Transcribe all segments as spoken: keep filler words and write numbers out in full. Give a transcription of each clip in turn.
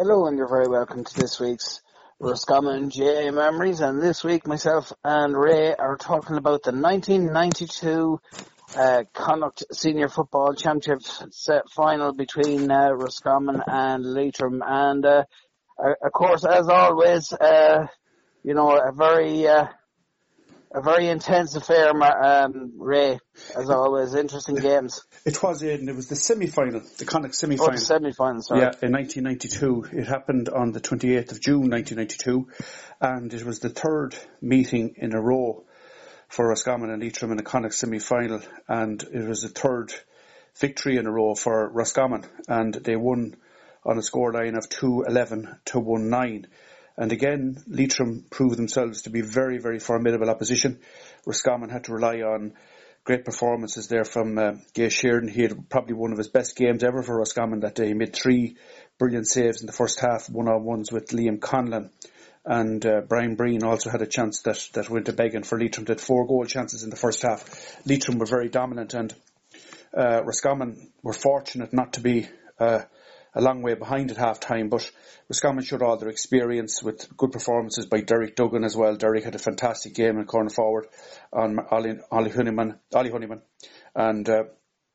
Hello, and you're very welcome to this week's Roscommon J A Memories. And this week, myself and Ray are talking about the nineteen ninety-two uh, Connacht Senior Football Championship set final between uh, Roscommon and Leitrim. And uh, of course, as always, uh, you know, a very uh, a very intense affair, um, Ray. As always, interesting games. It was, Aidan. It was the semi-final, the Connacht semi-final. Oh, the semi-final, sorry. Yeah, in nineteen ninety-two. It happened on the twenty-eighth of June, nineteen ninety-two, and it was the third meeting in a row for Roscommon and Leitrim in the Connacht semi-final, and it was the third victory in a row for Roscommon, and they won on a scoreline of two eleven to one nine. And again, Leitrim proved themselves to be very, very formidable opposition. Roscommon had to rely on great performances there from uh, Gay Sheridan. He had probably one of his best games ever for Roscommon that day. He made three brilliant saves in the first half, one-on-ones with Liam Conlon. And uh, Brian Breen also had a chance that, that went to begging for Leitrim. They had four goal chances in the first half. Leitrim were very dominant, and uh, Roscommon were fortunate not to be uh, a long way behind at half-time, but Roscommon showed all their experience with good performances by Derek Duggan as well. Derek had a fantastic game in corner forward on Ollie, Ollie Honeyman, Ollie Honeyman, and uh,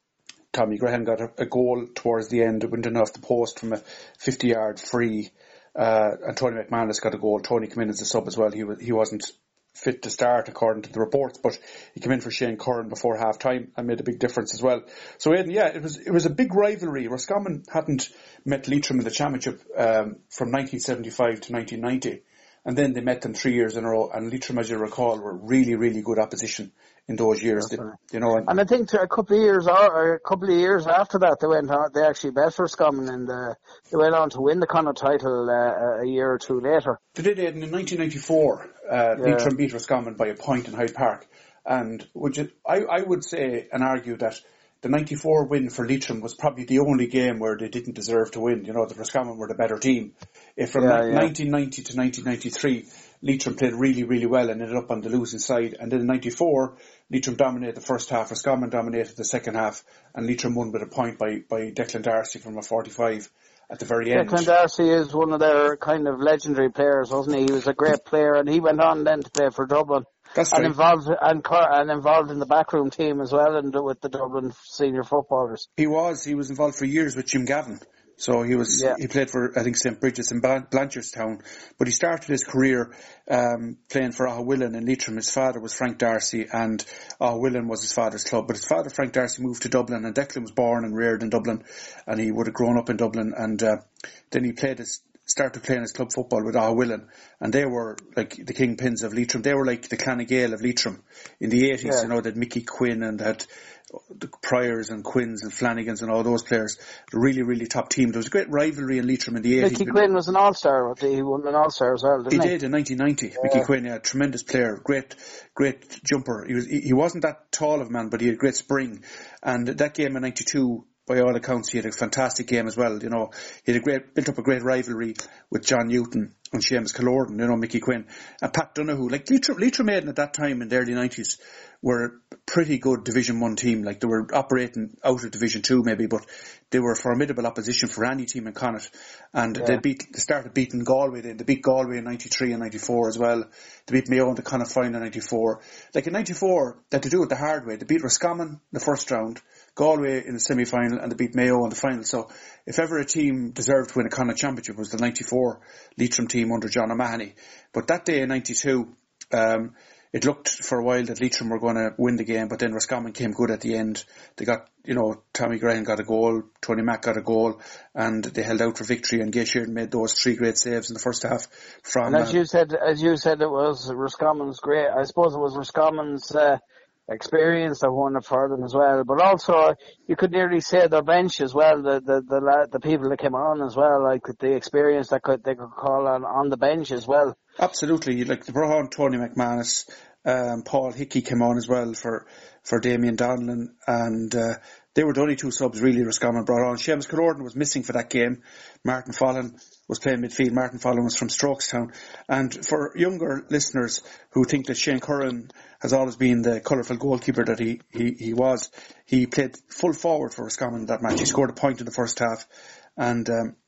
Tommy Graham got a, a goal towards the end. It went in off the post from a fifty-yard free, uh, and Tony McManus got a goal. Tony came in as a sub as well. He was, he wasn't fit to start according to the reports, but he came in for Shane Curran before half time and made a big difference as well. So Aidan, yeah, it was it was a big rivalry. Roscommon hadn't met Leitrim in the championship um, from nineteen seventy-five to nineteen ninety, and then they met them three years in a row, and Leitrim, as you recall, were really, really good opposition in those years. They, you know, and, and I think a couple of years or a couple of years after that, they went on. They actually bet Roscommon, and uh, they went on to win the Connacht title uh, a year or two later. They did, Aidan, in nineteen ninety-four. Uh, yeah. Leitrim beat Roscommon by a point in Hyde Park, and would you, I, I would say and argue that the ninety-four win for Leitrim was probably the only game where they didn't deserve to win. You know, the Roscommon were the better team. If from yeah, yeah. nineteen ninety to nineteen ninety-three, Leitrim played really, really well and ended up on the losing side. And then in ninety-four, Leitrim dominated the first half, Roscommon dominated the second half, and Leitrim won with a point by, by Declan Darcy from a forty-five at the very end. Declan Darcy is one of their kind of legendary players, wasn't he? He was a great player, and he went on then to play for Dublin. That's and right. involved and, and involved in the backroom team as well, and with the Dublin senior footballers. He was. He was involved for years with Jim Gavin. So he was. Yeah. He played for, I think, Saint Bridget's in Blanchardstown. But he started his career um, playing for Ahawillan in Leitrim. His father was Frank Darcy, and Ahawillan was his father's club. But his father, Frank Darcy, moved to Dublin, and Declan was born and reared in Dublin, and he would have grown up in Dublin. And uh, then he played his. started playing his club football with Ahawillan, and they were like the kingpins of Leitrim. They were like the Clan Gael of Leitrim in the eighties. Yeah. You know, they had Mickey Quinn and had the Pryors and Quinns and Flanagans and all those players. A really, really top team. There was a great rivalry in Leitrim in the eighties. Mickey Quinn was an all-star. He won an all-star as well, didn't he? He did in nineteen ninety. Yeah. Mickey Quinn, yeah, tremendous player, great, great jumper. He was, he, he wasn't that tall of a man, but he had great spring. And that game in ninety-two, by all accounts, he had a fantastic game as well. You know, he had a great, built up a great rivalry with John Newton and Seamus Kilorden, you know, Mickey Quinn. And Pat Donoghue. Like, Leitrim, Leitrim Maiden at that time in the early nineties were a pretty good Division one team. Like, they were operating out of Division two maybe, but they were formidable opposition for any team in Connacht. And yeah. they beat, they started beating Galway then. They beat Galway in ninety-three and ninety-four as well. They beat Mayo in the Connacht final in ninety-four. Like, in ninety-four, they had to do it the hard way. They beat Roscommon in the first round, Galway in the semi-final, and they beat Mayo in the final. So if ever a team deserved to win a Connacht championship, it was the ninety-four Leitrim team under John O'Mahony. But that day in ninety-two, um, it looked for a while that Leitrim were going to win the game, but then Roscommon came good at the end. They got, you know, Tommy Graham got a goal, Tony Mack got a goal, and they held out for victory, and Gay Sheridan made those three great saves in the first half. From, and as uh, you said, as you said, it was Roscommon's great. I suppose it was Roscommon's uh, experience that won it for them as well. But also, you could nearly say their bench as well. The the the, the people that came on as well, like the experience that could they could call on on the bench as well. Absolutely, like they brought on Tony McManus, um, Paul Hickey came on as well for for Damien Donlan, and uh, they were the only two subs really Roscommon brought on. Seamus Kilorden was missing for that game. Martin Fallon was playing midfield. Martin Fallon was from Strokestown. And for younger listeners who think that Shane Curran has always been the colourful goalkeeper that he, he, he was, he played full forward for Roscommon in that match. He scored a point in the first half, and um,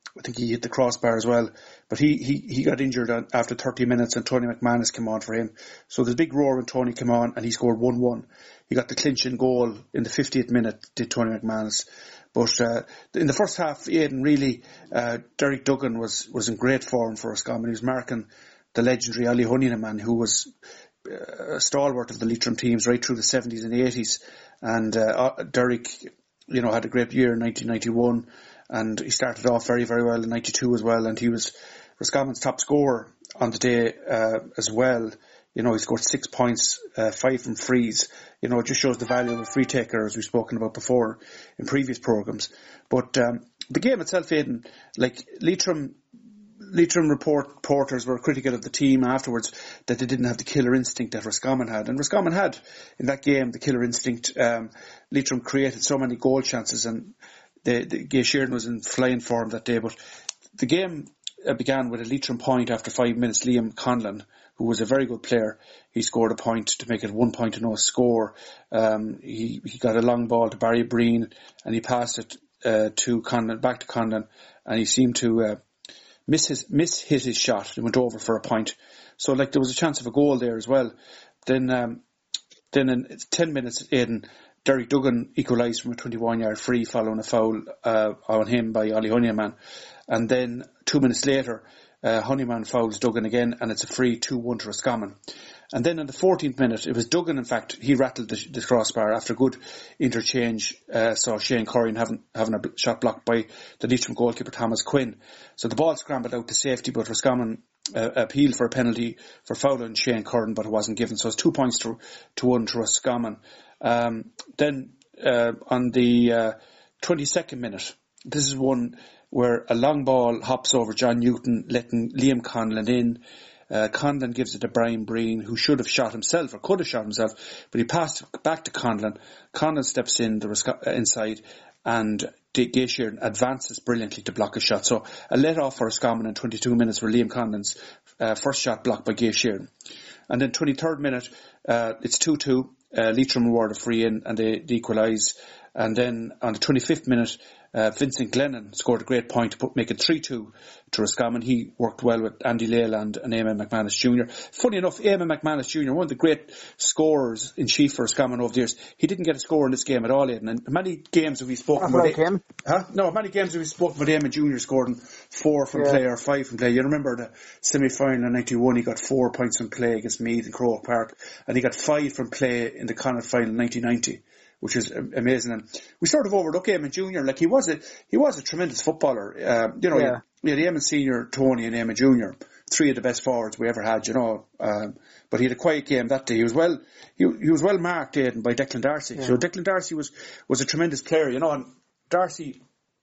I think he hit the crossbar as well. But he, he, he got injured after thirty minutes and Tony McManus came on for him. So there's a big roar when Tony came on and he scored one one. He got the clinching goal in the fiftieth minute, did Tony McManus. But uh, in the first half, Aidan, really, uh, Derek Duggan was, was in great form for Roscommon. He was marking the legendary Ollie Honeyman, who was uh, a stalwart of the Leitrim teams right through the seventies and the eighties. And uh, Derek, you know, had a great year in nineteen ninety-one. And he started off very, very well in ninety-two as well. And he was Roscommon's top scorer on the day uh, as well. You know, he scored six points, uh, five from frees. You know, it just shows the value of a free taker, as we've spoken about before in previous programmes. But um, the game itself, Aidan, like Leitrim, Leitrim report, reporters were critical of the team afterwards that they didn't have the killer instinct that Roscommon had. And Roscommon had, in that game, the killer instinct. Um, Leitrim created so many goal chances, and The, the Gay Sheeran was in flying form that day, but the game uh, began with a Leitrim point after five minutes. Liam Conlon, who was a very good player, he scored a point to make it one point to no score. Um, he, he got a long ball to Barry Breen and he passed it uh, to Conlon, back to Conlon, and he seemed to uh, miss his miss hit his shot. It went over for a point. So like there was a chance of a goal there as well. Then um, then in ten minutes, Aidan, Derek Duggan equalised from a twenty-one yard free following a foul uh, on him by Ollie Honeyman. And then two minutes later, uh, Honeyman fouls Duggan again, and it's a free two one to Roscommon. And then in the fourteenth minute, it was Duggan, in fact, he rattled the, the crossbar after a good interchange. Uh, saw Shane Curran having, having a shot blocked by the Leitrim goalkeeper Thomas Quinn. So the ball scrambled out to safety, but Roscommon uh, appealed for a penalty for fouling Shane Curran, but it wasn't given. So it's two points to, to one to Roscommon. Um, then uh, on the uh, twenty-second minute, this is one where a long ball hops over John Newton, letting Liam Conlon in. Uh, Conlon gives it to Brian Breen, who should have shot himself or could have shot himself, but he passed it back to Conlon. Conlon steps in the uh, inside, and Gay Sheeran advances brilliantly to block a shot. So a let off for Roscommon in twenty-two minutes for Liam Conlon's uh, first shot blocked by Gay Sheeran. And then twenty-third minute, uh, it's two two. Uh, Leitrim award a free in and they, they equalise. And then on the twenty-fifth minute, uh, Vincent Glennon scored a great point to put, make it three two to Roscommon. He worked well with Andy Leyland and Eamon McManus Junior Funny enough, Eamon McManus Junior, one of the great scorers in chief for Roscommon over the years, he didn't get a score in this game at all, Aidan. And many games have we spoken about like him. Huh? No, many games have we spoken about Eamon Junior scoring four from yeah. play or five from play. You remember the semi-final in ninety-one, he got four points from play against Meath in Croke Park, and he got five from play in the Connacht final in nineteen ninety. Which is amazing, and we sort of overlook Eamon Junior Like he was a he was a tremendous footballer. Uh, you know, yeah. we had Eamon Senior, Tony, and Eamon Junior Three of the best forwards we ever had. You know, um, but he had a quiet game that day. He was well he he was well marked, Aidan, by Declan Darcy. Yeah. So Declan Darcy was was a tremendous player. You know, and Darcy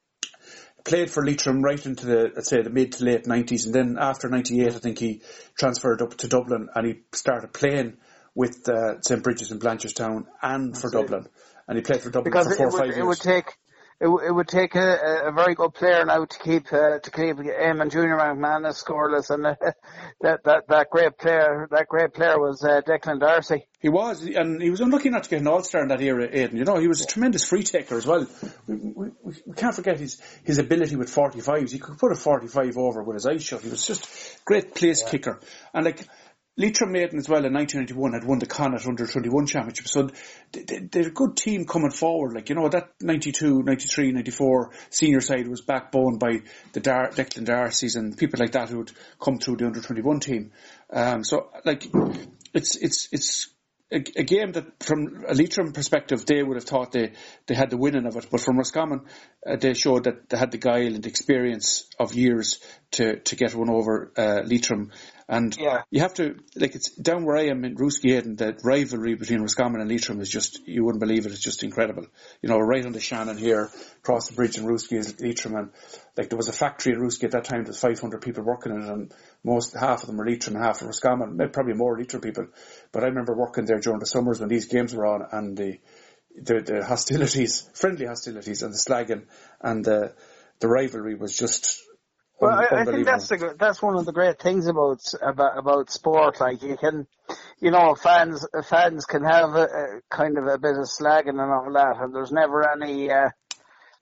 played for Leitrim right into the let's say the mid to late nineties, and then after ninety-eight, I think he transferred up to Dublin and he started playing with uh, Saint Bridges and Blanchardstown and That's for it. Dublin. And he played for Dublin because for four or would, five years. It would take, it, it would take a, a very good player now to keep uh, to keep Eamon Junior McManus scoreless, and uh, that that that great player that great player was uh, Declan Darcy. He was, and he was unlucky not to get an All-Star in that era, Aidan. You know, he was a tremendous free taker as well. We, we, we can't forget his his ability with forty-fives. He could put a forty-five over with his eyes shut. He was just a great place yeah. kicker, and like. Leitrim Maiden as well in nineteen ninety-one had won the Connacht under twenty-one championship, so they, they, they're a good team coming forward. Like, you know, that ninety-two, ninety-three, ninety-four senior side was backboned by the Dar- Declan Darcy's and people like that who would come through the under twenty-one team. Um, so, like, it's, it's, it's a, a game that from a Leitrim perspective, they would have thought they, they had the winning of it, but from Roscommon, uh, they showed that they had the guile and the experience of years to, to get one over, uh, Leitrim. And yeah. you have to, like, it's down where I am in Rooskey, and the rivalry between Roscommon and Leitrim is just, you wouldn't believe it, it's just incredible. You know, right on the Shannon here, across the bridge in Rooskey is Leitrim, and like there was a factory in Rooskey at that time, there was five hundred people working in it, and most, half of them were Leitrim and half were Roscommon, probably more Leitrim people. But I remember working there during the summers when these games were on, and the, the, the hostilities, friendly hostilities, and the slagging, and the, the rivalry was just, Well, I, I think that's the, that's one of the great things about about about sport. Like, you can, you know, fans fans can have a, a kind of a bit of slagging and all that, and there's never any uh,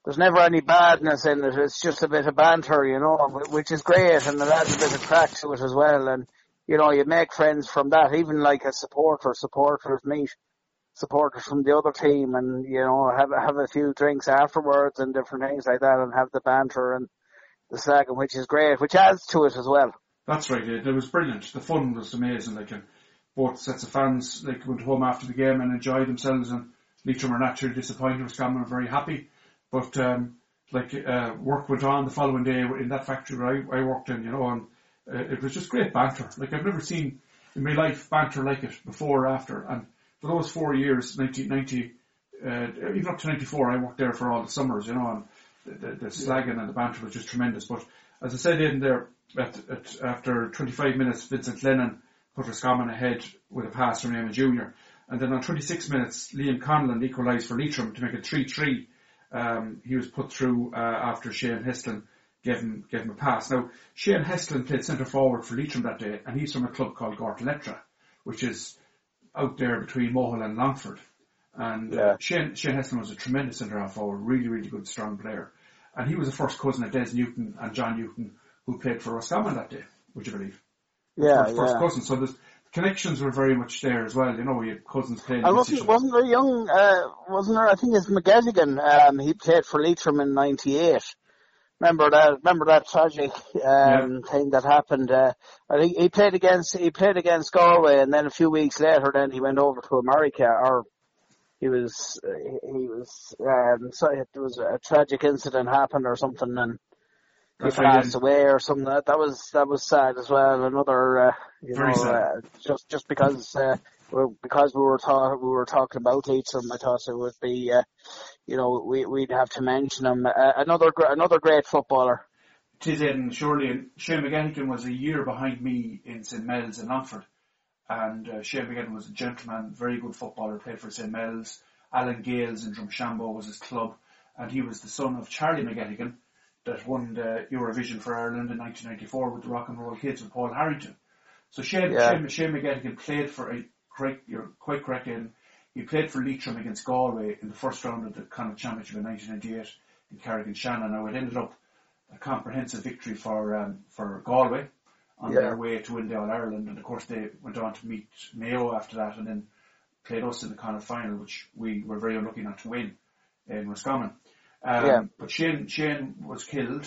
there's never any badness in it. It's just a bit of banter, you know, which is great, and it adds a bit of crack to it as well. And you know, you make friends from that. Even like a supporter, supporters meet supporters from the other team, and you know, have have a few drinks afterwards and different things like that, and have the banter and the slagging, which is great, which adds to it as well. That's right. It, it was brilliant. The fun was amazing. Like, and both sets of fans like went home after the game and enjoyed themselves, and Leitrim were naturally disappointed. Roscommon were very happy, but um, like uh, work went on the following day in that factory where I, I worked in, you know, and uh, it was just great banter. Like, I've never seen in my life banter like it before or after. And for those four years, nineteen ninety, uh, even up to ninety-four, I worked there for all the summers, you know, and the, the, the slagging and the banter was just tremendous. But as I said in there, at, at, after twenty-five minutes, Vincent Lennon put Roscommon ahead with a pass from Eamon Junior And then on twenty-six minutes, Liam Conlon equalised for Leitrim to make it three three. Um, he was put through uh, after Shane Heslin gave him, gave him a pass. Now, Shane Heslin played centre forward for Leitrim that day, and he's from a club called Gortaletra, which is out there between Mohill and Longford. And uh, yeah. Shane, Shane Heslin was a tremendous centre half forward, really, really good, strong player. And he was the first cousin of Des Newton and John Newton, who played for Roscommon that day, would you believe? Yeah, first, yeah. First cousin. So the connections were very much there as well. You know, we had cousins playing. And wasn't, wasn't there young, uh, wasn't there, I think it's McGettigan, um, he played for Leitrim in ninety-eight. Remember that, remember that tragic, um, yeah. thing that happened, uh, I think he played against, he played against Galway, and then a few weeks later then he went over to America, or he was, uh, he was, um, so there was a tragic incident happened or something, and he That's passed right, away or something. That that was that was sad as well. Another, uh, you Very know, uh, just just because uh, we're, because we were talking we were talking about Leitrim, I thought it would be, uh, you know, we we'd have to mention him. Uh, another another great footballer. It is, Aidan, surely. And Shane McGettigan was a year behind me in Saint Mel's in Longford, and uh, Shane McGettigan was a gentleman, very good footballer, played for Saint Mel's. Alan Gales in Drumshanbo was his club, and he was the son of Charlie McGettigan, that won the Eurovision for Ireland in nineteen ninety-four with the Rock and Roll Kids with Paul Harrington. So Shane, yeah. Shane, Shane McGettigan played for, a correct, you're quite correct, in, he played for Leitrim against Galway in the first round of the Connacht Championship in nineteen ninety-eight in Carrick-on-Shannon. Now it ended up a comprehensive victory for um, for Galway on yeah. their way to win the All-Ireland, and of course they went on to meet Mayo after that and then played us in the Connacht final, which we were very unlucky not to win in Roscommon. Um, yeah. But Shane, Shane was killed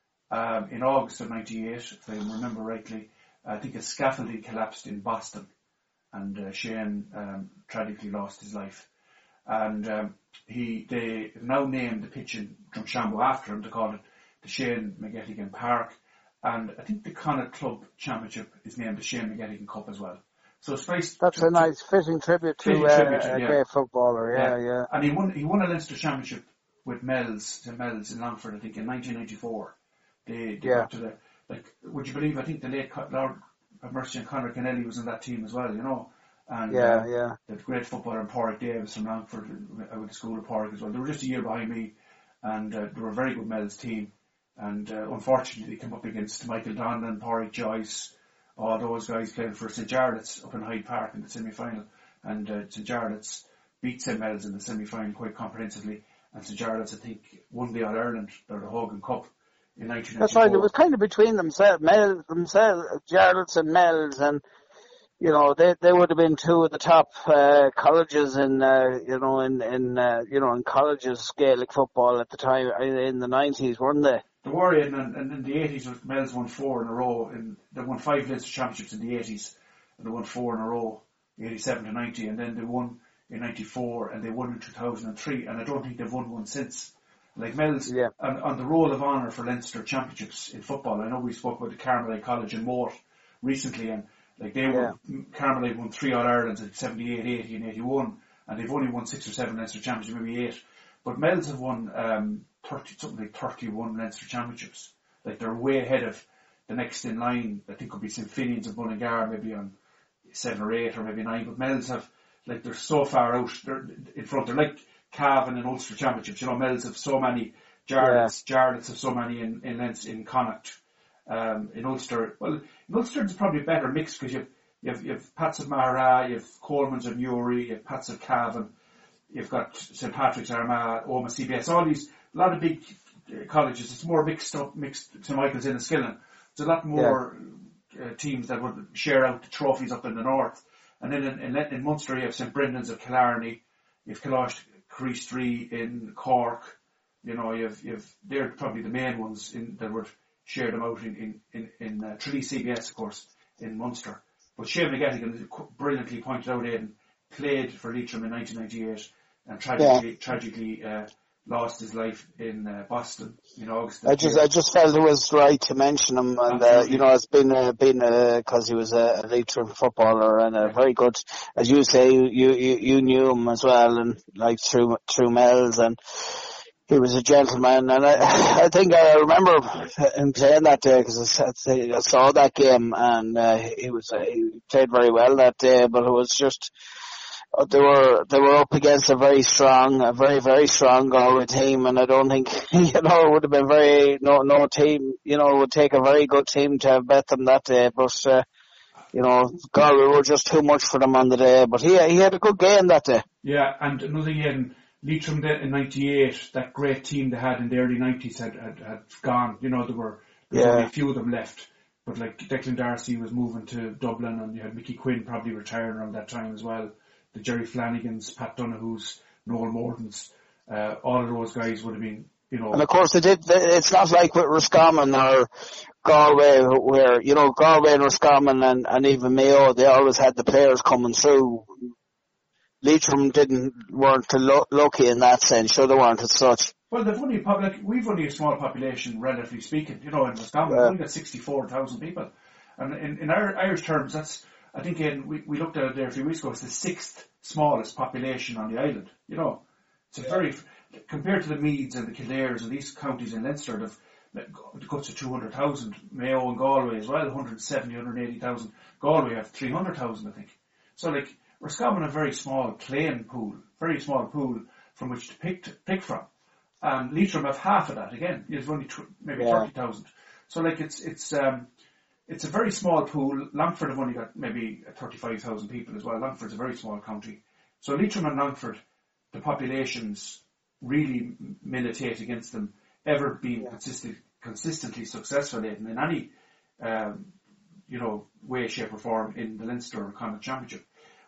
um, in August of ninety-eight, if I remember rightly. I think a scaffolding collapsed in Boston, and uh, Shane um, tragically lost his life. And um, he they have now named the pitch in Drumshanbo after him. They call it the Shane McGettigan Park. And I think the Connacht Club Championship is named the Shane McGettigan Cup as well. So it's nice. That's to, a nice fitting tribute to fitting uh, tribute, a yeah. great footballer. Yeah, yeah, yeah. And he won. He won a Leinster Championship with Mel's, to Mel's in Longford, I think, in nineteen ninety-four. They, they yeah. got to the, like, would you believe, I think the late Lord of Mercy and Conor Kennelly was in that team as well, you know. And yeah, uh, yeah. the great footballer in Pádraig Davis from Longford, uh, with the school of Pádraig as well. They were just a year behind me, and uh, they were a very good Mel's team. And uh, unfortunately, they came up against Michael Donlan, Pádraig Joyce, all those guys playing for Saint Jarlath's up in Hyde Park in the semi-final. And uh, Saint Jarlath's beat Saint Mel's in the semi-final quite comprehensively. And Saint Jarlath's, I think, won the All-Ireland, or the Hogan Cup, in nineteen ninety-four. That's right, it was kind of between themselves, Mel, themselves, Jarlath's and Mel's, and, you know, they they would have been two of the top uh, colleges in, uh, you know, in, in uh, you know, in colleges, Gaelic football at the time, in the nineties, weren't they? They were, and, and in the eighties, Mel's won four in a row, and they won five Leinster Championships in the eighties, and they won four in a row, eighty-seven to ninety, and then they won in ninety-four, and they won in two thousand three, and I don't think they've won one since. Like Mel's, yeah. on, on the roll of honour for Leinster Championships in football, I know we spoke about the Carmelite College in Moore recently, and like they yeah. won, Carmelite won three All-Irelands in seventy-eight, eighty and eighty-one, and they've only won six or seven Leinster Championships, maybe eight. But Mel's have won um, thirty, something like thirty-one Leinster Championships. Like they're way ahead of the next in line. I think could be Saint Finian's of Mullingar, maybe on seven or eight or maybe nine. But Mel's have, like, they're so far out. They're in front. They're like Cavan and Ulster Championships. You know, Mel's have so many. Jarlath's, yeah. Jarlath's have so many in in Leinster, in Connacht. Um, in Ulster, well, in Ulster it's probably a better mix because you have you have, you have Pats of Mara, you have Coleman's of Newry, you have Pats of Cavan, you've got Saint Patrick's Armagh, Oma C B S. All these, a lot of big colleges, it's more mixed up, mixed Saint Michael's in and Skillen. There's a lot more yeah. uh, teams that would share out the trophies up in the north. And then in, in, in Munster, you have Saint Brendan's of Killarney, you have Kalash Crease in Cork, you know, you have, you have, they're probably the main ones in, that would share them out in, in, in, in uh, Tralee C B S, of course, in Munster. But Shane McGettigan, brilliantly pointed out, Aidan, played for Leitrim in nineteen ninety-eight and tragically, yeah. tragically uh, lost his life in uh, Boston in August. I just, year. I just felt it was right to mention him, and uh, you know, it's been, uh, been because uh, he was a, a Leitrim footballer and a very good, as you say, you, you, you knew him as well, and like through through Mells, and he was a gentleman, and I, I think I remember him playing that day because I, I saw that game, and uh, he was uh, he played very well that day, but it was just. They were they were up against a very strong, a very very strong Galway team, and I don't think you know it would have been very no no team you know it would take a very good team to have bet them that day. But uh, you know Galway were just too much for them on the day. But he he had a good game that day. Yeah, and another again, Leitrim in ninety-eight, that great team they had in the early nineties had had, had gone. You know there were there was yeah. only a few of them left. But like Declan Darcy was moving to Dublin, and you had Mickey Quinn probably retiring around that time as well. The Jerry Flanagans, Pat Donoghue's, Noel Morton's, uh, all of those guys would have been, you know. And of course, it did, it's not like with Roscommon or Galway, where, you know, Galway and Roscommon and, and even Mayo, they always had the players coming through. Leitrim didn't, weren't lo- lucky in that sense, sure they weren't as such. Well, they've only, like, we've only a small population, relatively speaking, you know, in Roscommon, yeah. we've only got sixty-four thousand people. And in, in Irish terms, that's, I think in, we, we looked at it there a few weeks ago, it's the sixth smallest population on the island. You know, it's a yeah. very, compared to the Meads and the Kildares and these counties in Leinster, they've got to two hundred thousand, Mayo and Galway as well, one hundred seventy, one hundred eighty thousand. Galway have three hundred thousand, I think. So like, Roscommon a very small playing pool, very small pool from which to pick, to pick from. Um, Leitrim have half of that again. There's only tw- maybe yeah. thirty thousand. So like it's, it's, um, It's a very small pool. Longford have only got maybe thirty-five thousand people as well. Longford's a very small county. So Leitrim and Longford, the populations really militate against them ever being yeah. consistent, consistently successful in, in any, um, you know, way, shape or form in the Leinster or Connacht Championship.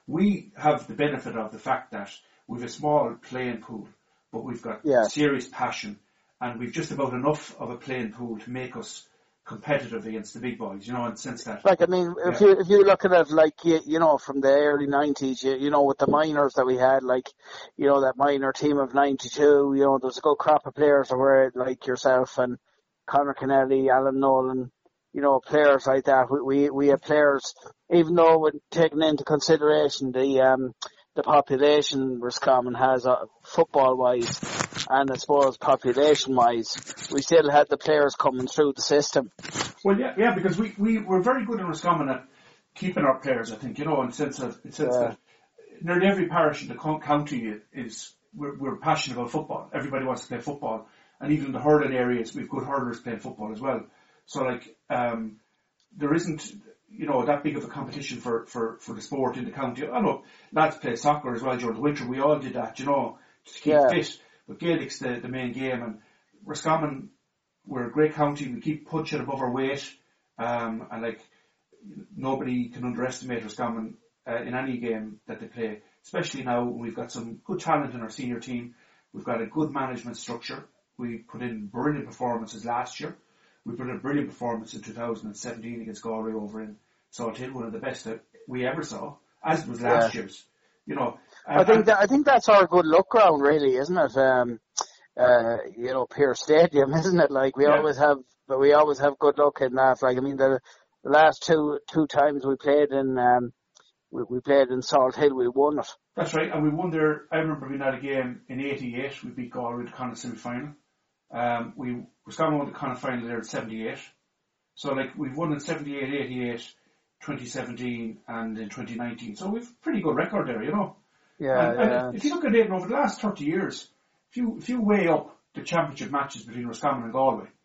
We have the benefit of the fact that we've a small playing pool, but we've got yeah. serious passion, and we've just about enough of a playing pool to make us competitive against the big boys, you know, in the sense that... Like, I mean, yeah. if you if you look at it, like, you, you know, from the early nineties, you, you know, with the minors that we had, like, you know, that minor team of ninety-two, you know, there's a good crop of players that were like yourself and Conor Kennelly, Alan Nolan, you know, players like that. We we, we have players, even though we're taking into consideration the um the population Roscommon has uh, football-wise, and I suppose population-wise, we still had the players coming through the system. Well, yeah, yeah, because we, we were very good in Roscommon at keeping our players, I think, you know, in the sense of, in the sense yeah. that nearly every parish in the county is, we're, we're passionate about football. Everybody wants to play football. And even in the hurling areas, we've good hurlers playing football as well. So, like, um, there isn't, you know, that big of a competition for, for, for the sport in the county. I know lads play soccer as well during the winter. We all did that, you know, just to keep yeah. fit. But Gaelic's the, the main game. And Roscommon, we're a great county. We keep punching above our weight. Um, and, like, nobody can underestimate Roscommon uh, in any game that they play. Especially now when we've got some good talent in our senior team. We've got a good management structure. We put in brilliant performances last year. We put in a brilliant performance in two thousand seventeen against Galway over in Salthill, one of the best that we ever saw, as was last yeah. year's. You know, I think that, I think that's our good luck ground, really, isn't it? Um, uh, you know, Pearse Stadium, isn't it? Like we yeah. always have, but we always have good luck in that. Like I mean, the, the last two two times we played in, um, we, we played in Salthill, we won it. That's right, and we won there. I remember being at a game in eighty-eight. We beat Galway in the Connacht semi-final. Um, we Roscommon won the Connacht final there in seventy-eight. So like we've won in seventy-eight, eighty-eight, twenty seventeen, and in twenty nineteen. So we've a pretty good record there, you know. Yeah. And, yeah. and if you look at it over the last thirty years, if you if you weigh up the championship matches between Roscommon and Galway,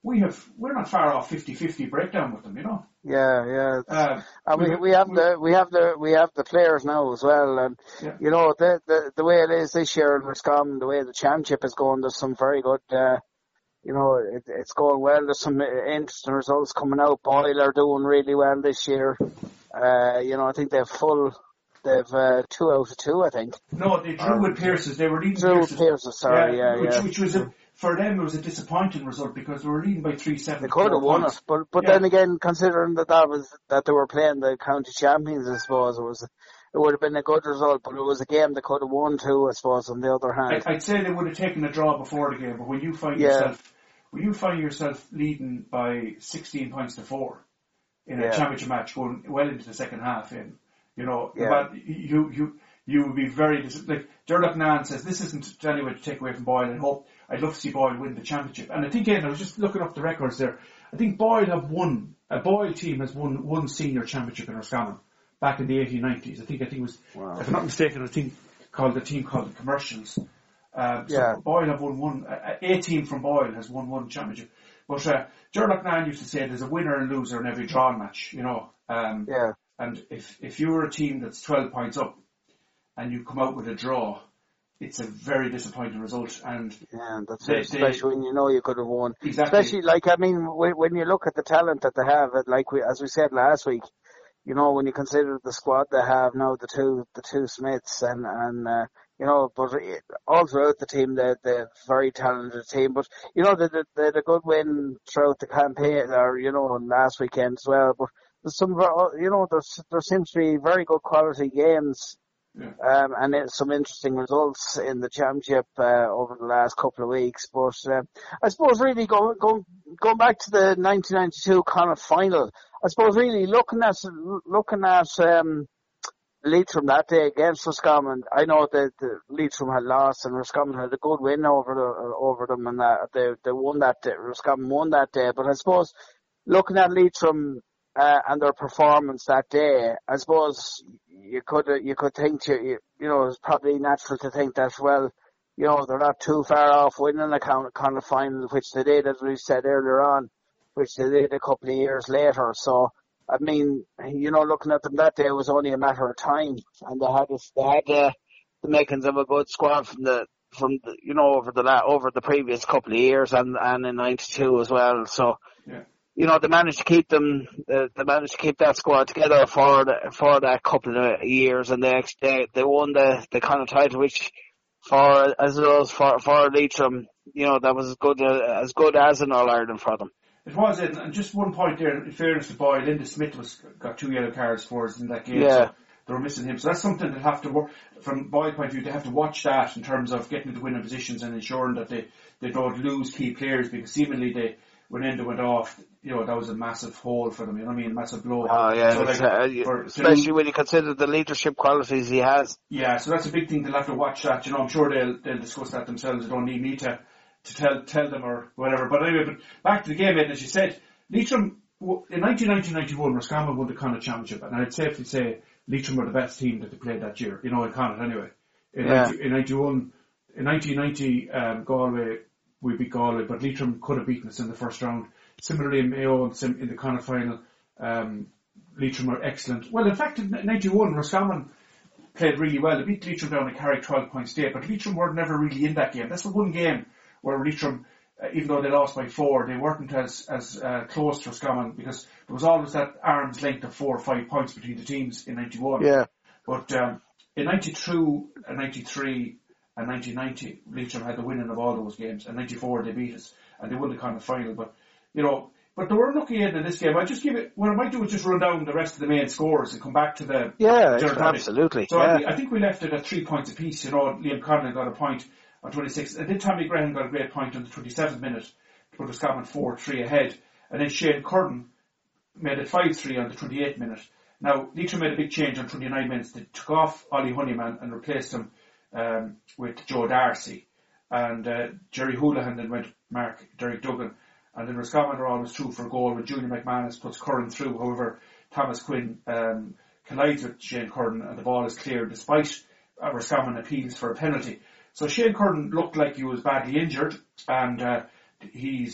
we have, we're not far off fifty-fifty breakdown with them, you know. Yeah, yeah. Uh, and we we have the we have the we have the players now as well, and yeah. you know the the the way it is this year in Roscommon, the way the championship is going, there's some very good. Uh, you know, it, it's going well. There's some interesting results coming out. Boyle are doing really well this year. Uh, you know, I think they've full. They've uh, two out of two, I think. No, they drew with Pearses. They were leading drew Pearses. with Pearses, sorry, yeah, yeah. Which, yeah. which was a, for them, it was a disappointing result because they were leading by three seven. They could have won it, but but yeah. then again, considering that that was that they were playing the county champions, I suppose it was. It would have been a good result, but it was a game they could have won too, I suppose. On the other hand, I'd say they would have taken a draw before the game, but when you find yeah. yourself, when you find yourself leading by sixteen points to four in a yeah. championship match, going well into the second half, in. You know, yeah. but you you you would be very like Dermot Nan says this isn't any way to take away from Boyle and hope I'd love to see Boyle win the championship. And I think again I was just looking up the records there. I think Boyle have won a Boyle team has won one senior championship in Roscommon back in the eighteen nineties. I think I think it was wow. if I'm not mistaken, I think called the team called the Commercials. Um, so yeah. Boyle have won one. Uh, a team from Boyle has won one championship. But uh, Dermot Nan used to say there's a winner and loser in every draw match. You know. Um, yeah. And if, if you're a team that's twelve points up and you come out with a draw, it's a very disappointing result. And yeah, that's they, it, especially they, when you know you could have won. Exactly. Especially, like, I mean, when, when you look at the talent that they have, like we, as we said last week, you know, when you consider the squad they have now, the two, the two Smiths and, and, uh, you know, but all throughout the team, they're, they're a very talented team. But, you know, they, they, they had a good win throughout the campaign, or, you know, last weekend as well. But there's some, you know, there's, there seems to be very good quality games, yeah. um, and it's some interesting results in the championship, uh, over the last couple of weeks. But, uh, I suppose really going, going, going back to the nineteen ninety-two Connacht final, I suppose really looking at, looking at, um, Leitrim that day against Roscommon, I know that the Leitrim had lost and Roscommon had a good win over the, over them, and that they, they won that day, Roscommon won that day. But I suppose looking at Leitrim, Uh, and their performance that day, I suppose you could you could think to, you, you know, it's probably natural to think that, well, you know, they're not too far off winning a kind of final, which they did, as we said earlier on, which they did a couple of years later. So, I mean, you know, looking at them that day, it was only a matter of time, and they had this, they had uh, the makings of a good squad from the from the, you know, over the over the previous couple of years, and and in ninety-two as well. So. Yeah. You know, they managed to keep them, uh, they managed to keep that squad together for the, for that couple of years, and they, they, they won the, the kind of title, which for, as it was for, for Leitrim, you know, that was as good, uh, as good as an All-Ireland for them. It was, and just one point there, in fairness to Boyle, Linda Smith was, got two yellow cards for us in that game, yeah. so they were missing him. So that's something that have to work, from Boyle's point of view, they have to watch that in terms of getting into winning positions and ensuring that they, they don't lose key players, because seemingly they, when Enda went off, you know, that was a massive hole for them, you know what I mean, a massive blow. Oh, yeah, so like, uh, for, especially to, when you consider the leadership qualities he has. Yeah, so that's a big thing, they'll have to watch that, you know, I'm sure they'll they'll discuss that themselves, they don't need me to, to tell tell them or whatever. But anyway, but back to the game, Ed, as you said, Leitrim, in nineteen ninety ninety-one, Roscommon won the Connacht Championship, and I'd safely say Leitrim were the best team that they played that year, you know, in Connacht anyway. In, yeah. ninety, in ninety-one, in nineteen ninety, um, Galway, we beat Galway, but Leitrim could have beaten us in the first round. Similarly in Mayo, in the Connacht final, um, Leitrim were excellent. Well, in fact, in ninety-one, Roscommon played really well. They beat Leitrim down at Carrick twelve points deep, but Leitrim were never really in that game. That's the one game where Leitrim, uh, even though they lost by four, they weren't as as uh, close to Roscommon, because there was always that arm's length of four or five points between the teams in ninety-one. Yeah. But um, in ninety-two and ninety-three and nineteen ninety, Leitrim had the winning of all those games. And ninety-four, they beat us, and they won the Connacht final. But you know, but they were lucky in this game. I just give it. What I might do is just run down the rest of the main scores and come back to the yeah, absolutely. So yeah. I, I think we left it at three points apiece. You know, Liam Conlon got a point on twenty-six, and then Tommy Graham got a great point on the twenty-seventh minute to put Roscommon four three ahead, and then Shane Curran made it five three on the twenty-eighth minute. Now Leitrim made a big change on twenty-nine minutes. They took off Ollie Honeyman and replaced him um, with Joe Darcy, and uh, Jerry Houlihan then went Mark Derek Duggan. And then Roscommon are always through for a goal when Junior McManus puts Curran through. However, Thomas Quinn um, collides with Shane Curran and the ball is cleared despite uh, Roscommon appeals for a penalty. So Shane Curran looked like he was badly injured, and uh, he's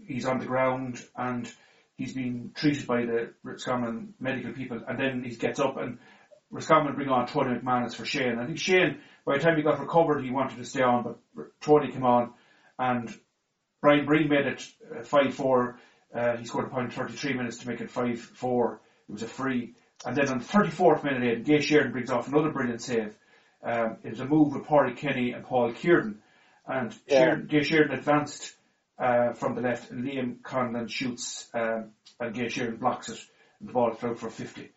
he's on the ground and he's been treated by the Roscommon medical people, and then he gets up and Roscommon bring on Tony McManus for Shane. I think Shane, by the time he got recovered, he wanted to stay on, but Tony came on, and Brian Breen made it five four. Uh, he scored a point in thirty-three minutes to make it five four. It was a free. And then on the thirty-fourth minute, Aidan, Gay Sheridan brings off another brilliant save. Um, it was a move with Pádraig Kenny and Paul Kieran. And yeah. Sheridan, Gay Sheridan advanced uh, from the left, and Liam Conlon shoots, um, and Gay Sheridan blocks it, and the ball is out for fifty.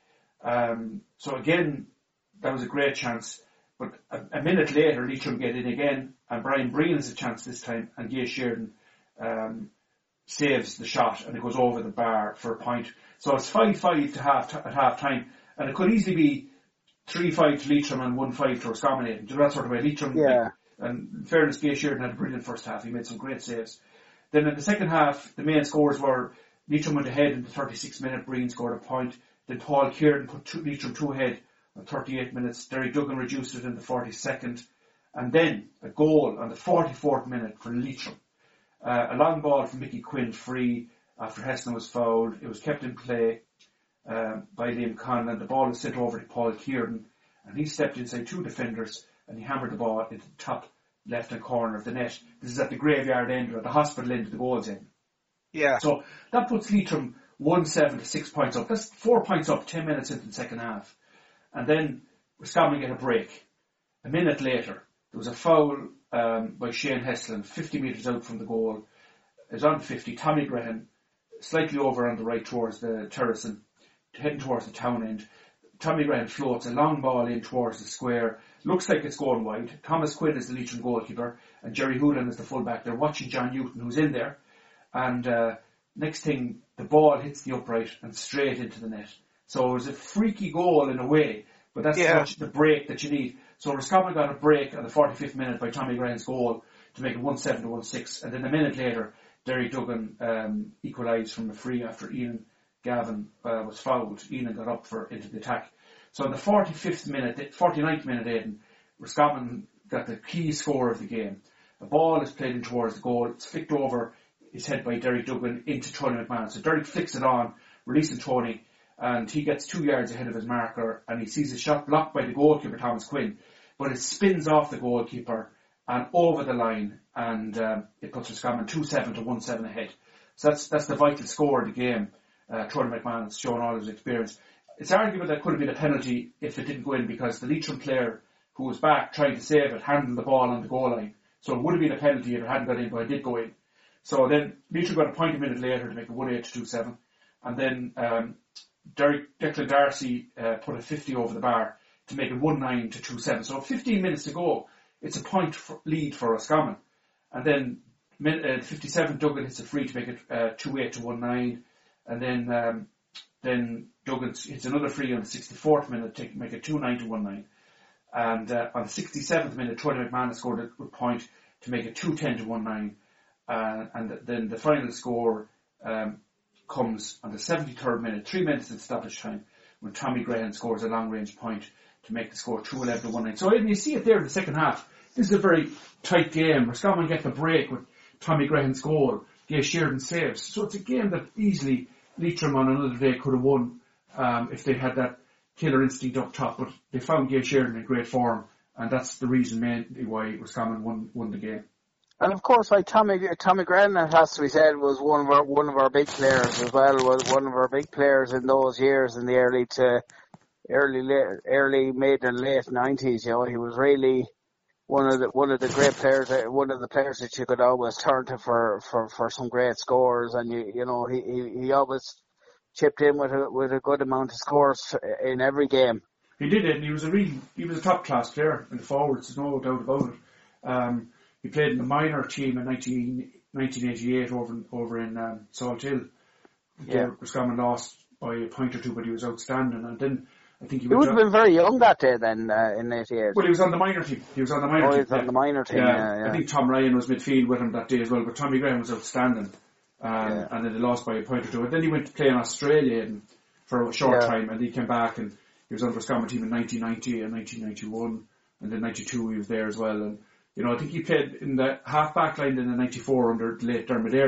Um, so again, that was a great chance. But a, a minute later, Leitrim get in again, and Brian Breen has a chance this time, and Gay Sheridan um, saves the shot, and it goes over the bar for a point. So it's five five to half t- at half time, and it could easily be three five to Leitrim and one five to Roscommon. Do you know that sort of way? Leitrim, yeah. Like, and in fairness, Gay Sheridan had a brilliant first half. He made some great saves. Then in the second half, the main scores were Leitrim went ahead in the thirty-sixth minute, Breen scored a point. Then Paul Kieran put two, Leitrim two ahead on thirty-eight minutes. Derry Duggan reduced it in the forty-second. And then a goal on the forty-fourth minute for Leitrim. Uh, a long ball from Mickey Quinn free after Heston was fouled. It was kept in play uh, by Liam Conlon. The ball was sent over to Paul Kieran, and he stepped inside two defenders and he hammered the ball into the top left-hand corner of the net. This is at the graveyard end, or the hospital end of the goals end. Yeah. So that puts Leitrim one seven to six points up. That's four points up, ten minutes into the second half. And then Roscommon get a break. A minute later, there was a foul um, by Shane Heslin, fifty metres out from the goal. It was on fifty. Tommy Grehan, slightly over on the right towards the terrace and heading towards the town end. Tommy Grehan floats a long ball in towards the square. Looks like it's going wide. Thomas Quinn is the Leitrim goalkeeper, and Jerry Hoolan is the fullback. They're watching John Newton, who's in there. And uh, next thing, the ball hits the upright and straight into the net. So it was a freaky goal in a way, but that's yeah. the break that you need. So Roscommon got a break on the forty-fifth minute by Tommy Grehan's goal to make it one seven to one six. And then a minute later, Derry Duggan um, equalised from a free after Ian Gavin uh, was fouled. Ian got up for into the attack. So in the forty-fifth minute, forty-ninth minute, Aidan, Roscommon got the key score of the game. A ball is played in towards the goal. It's flicked over his head by Derek Duggan into Tony McMahon. So Derek flicks it on, releasing Tony, and he gets two yards ahead of his marker, and he sees a shot blocked by the goalkeeper, Thomas Quinn. But it spins off the goalkeeper and over the line, and um, it puts Roscommon two seven to one seven ahead. So that's that's the vital score of the game. Uh, Tony McMahon has shown all his experience. It's arguable that could have been a penalty if it didn't go in, because the Leitrim player who was back trying to save it handled the ball on the goal line. So it would have been a penalty if it hadn't got in, but it did go in. So then Leitrim got a point a minute later to make it one eight to two seven. And then um, Derek, Declan Darcy uh, put a fifty over the bar to make it one nine to two seven. So fifteen minutes to go, it's a point for, lead for Roscommon. And then uh, fifty-seven, Duggan hits a free to make it uh, two eight to one nine. And then um, then Duggan hits another free on the sixty-fourth minute to make it two nine to one nine. And uh, on the sixty-seventh minute, Tony McMahon scored a good point to make it two ten to one nine. Uh, and then the final score um, comes on the seventy-third minute, three minutes in stoppage time, when Tommy Grehan scores a long-range point to make the score two eleven to one nine. So you see it there in the second half. This is a very tight game. Roscommon get the break with Tommy Grehan's goal. Gay Sheridan saves. So it's a game that easily Leitrim on another day could have won um, if they had that killer instinct up top. But they found Gay Sheridan in great form, and that's the reason mainly why Roscommon won, won the game. And of course, like Tommy Tommy Grehan, it has to be said, was one of our one of our big players as well. Was one of our big players in those years in the early to early early mid and late nineties. You know, he was really one of the one of the great players, one of the players that you could always turn to for, for, for some great scores. And you you know he, he, he always chipped in with a with a good amount of scores in every game. He did it, and he was a really he was a top class player in the forwards. There's no doubt about it. Um, He played in the minor team in nineteen, nineteen eighty-eight over in, over in um, Salt Hill. Yeah. Roscommon lost by a point or two, but he was outstanding. And then I think he, he would have been very young that day then uh, in eighty-eight. Well, he was on the minor team. He was on the minor oh, team. he was on the minor team, yeah, yeah, yeah. I think Tom Ryan was midfield with him that day as well, but Tommy Grehan was outstanding. Um, yeah. And then they lost by a point or two. And then he went to play in Australia and, for a short yeah. time, and he came back and he was on the Roscommon team in nineteen ninety and nineteen ninety-one. And then ninety-two he was there as well. And you know, I think he played in the half-back line in the ninety-four under the late Dermot Earley,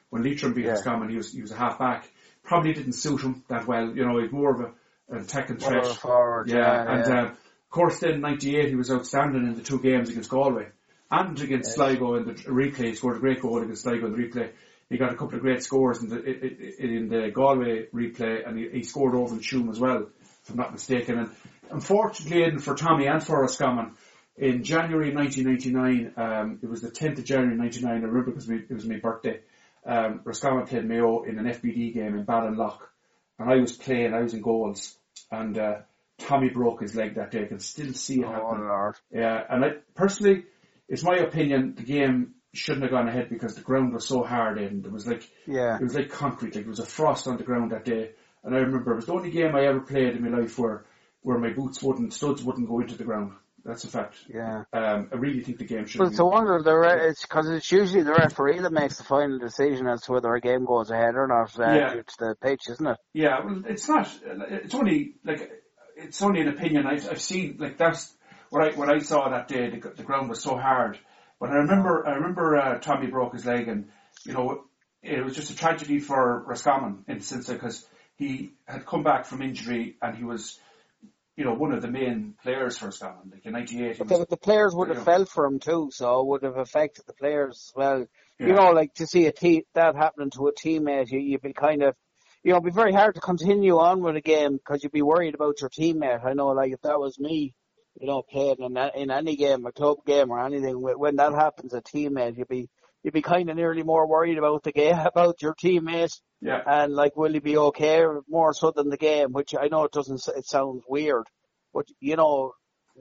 when Leitrim beat Yeah. Roscommon, he was he was a half back. Probably didn't suit him that well. You know, he's more of a an attacking threat. More forward, yeah, yeah, and yeah. Uh, of course, then in ninety-eight he was outstanding in the two games against Galway and against Yes. Sligo in the replay. He scored a great goal against Sligo in the replay. He got a couple of great scores in the in the Galway replay, and he, he scored over in Tuam as well, if I'm not mistaken. And unfortunately, for Tommy and for Roscommon, in January nineteen ninety-nine, um, it was the tenth of January ninety-nine. I remember because it was my birthday. Um, Roscommon played Mayo in an F B D game in Ballinlough, and I was playing. I was in goals, and uh, Tommy broke his leg that day. I can still see it Oh, happening. Lord. Yeah, and I personally, it's my opinion, the game shouldn't have gone ahead because the ground was so hard and it was like Yeah. it was like concrete, like there was a frost on the ground that day. And I remember it was the only game I ever played in my life where where my boots wouldn't studs wouldn't go into the ground. That's a fact. Yeah. Um, I really think the game should. But be it's a wonder the re- it's because it's usually the referee that makes the final decision as to whether a game goes ahead or not. Uh, Yeah. It's the pitch, isn't it? Yeah, well, it's not. It's only like it's only an opinion. I've, I've seen like that's what I what I saw that day. The, the ground was so hard, but I remember I remember uh, Tommy broke his leg, and you know it was just a tragedy for Roscommon in the sense because he had come back from injury and he was, you know, one of the main players for Roscommon. Like in ninety-eight, he But was, the, the players would have you know, felt for him too, so it would have affected the players as well. Yeah. You know, like to see a te- that happening to a teammate, you, you'd be kind of, you know, it'd be very hard to continue on with a game because you'd be worried about your teammate. I know, like if that was me, you know, playing in a, in any game, a club game or anything, wh- when that happens, a teammate, you'd be you'd be kind of nearly more worried about the game, about your teammate, yeah, and like will he be okay, more so than the game. Which I know it doesn't, it sounds weird, but you know.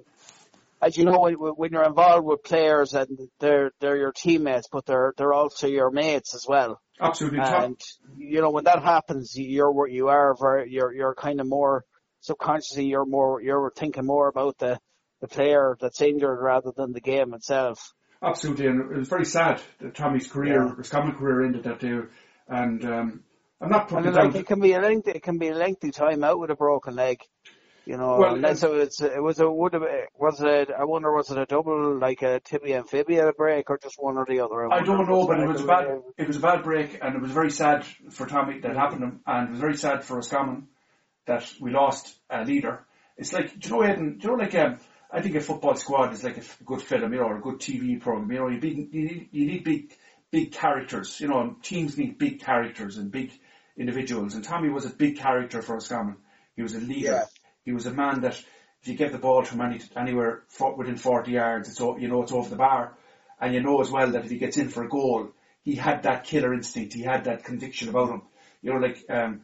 As you know, when, when you're involved with players and they're they're your teammates, but they're they're also your mates as well. absolutely. And you know when that happens, you're you are very you're you're kind of more subconsciously you're more you're thinking more about the the player that's injured rather than the game itself. Absolutely, and it was very sad that Tommy's career, Yeah. his common career, ended that day. And um, I'm not putting And it down. like it can be a lengthy it can be a lengthy time out with a broken leg. You know, Well, unless it was, it was a, would have, was it, I wonder, was it a double, like a tibia and fibia break, or just one or the other? I don't know, but it was a bad, bad. it was a bad break, and it was very sad for Tommy that happened to him, and it was very sad for Roscommon that we lost a leader. It's like, do you know, Aidan, do you know, like, um, I think a football squad is like a f- good film, you know, or a good T V program. You know, you, be, you need, you need big, big characters. You know, and teams need big characters and big individuals, and Tommy was a big character for Roscommon. He was a leader. Yeah. He was a man that if you get the ball from any, anywhere for, within forty yards, it's o- you know it's over the bar, and you know as well that if he gets in for a goal, he had that killer instinct. He had that conviction about him. You know, like um,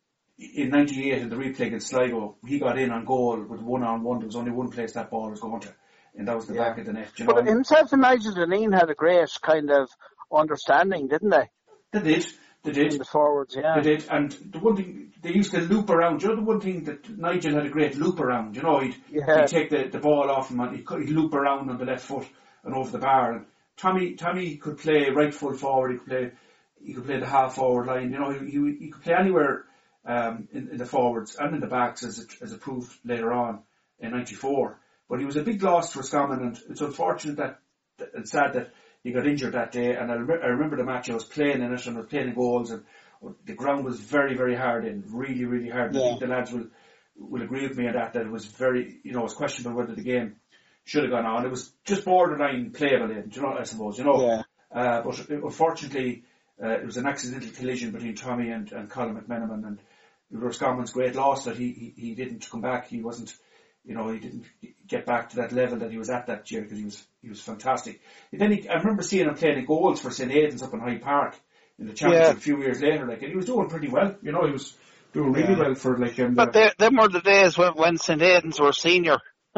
in ninety-eight in the replay against Sligo, he got in on goal with one on one. There was only one place that ball was going to, and that was the Yeah. back of the net. You know, But himself and Nigel Deneen had a great kind of understanding, didn't they? they did, they did. In the forwards, yeah. They did, and the one thing, they used to loop around. You know, the one thing that Nigel had a great loop around. You know, he'd, Yeah. he'd take the, the ball off him and he'd, he'd loop around on the left foot and over the bar. And Tommy, Tommy could play right full forward. He could play, he could play the half forward line. You know, he, he, he could play anywhere um, in, in the forwards and in the backs, as it, as it proved later on in ninety-four. But he was a big loss for Roscommon, and it's unfortunate that, and sad that he got injured that day. And I, rem- I remember the match. I was playing in it and I was playing in goals, and the ground was very, very hard in, really, really hard. Yeah. I think the lads will will agree with me on that. That it was very, you know, it was questionable whether the game should have gone on. It was just borderline playable, in, you know, I suppose, you know. Yeah. Uh, but unfortunately, uh, it was an accidental collision between Tommy and, and Colin McMenamin, and it was Roscommon's great loss that he, he he didn't come back. He wasn't, you know, he didn't get back to that level that he was at that year because he was he was fantastic. And then he, I remember seeing him playing the goals for Saint Aidan's up in Hyde Park in the championship Yeah. a few years later, like, and he was doing pretty well. You know, he was doing really Yeah. well for like. Um, But the, they, them were the days when, when Saint Aidan's were senior.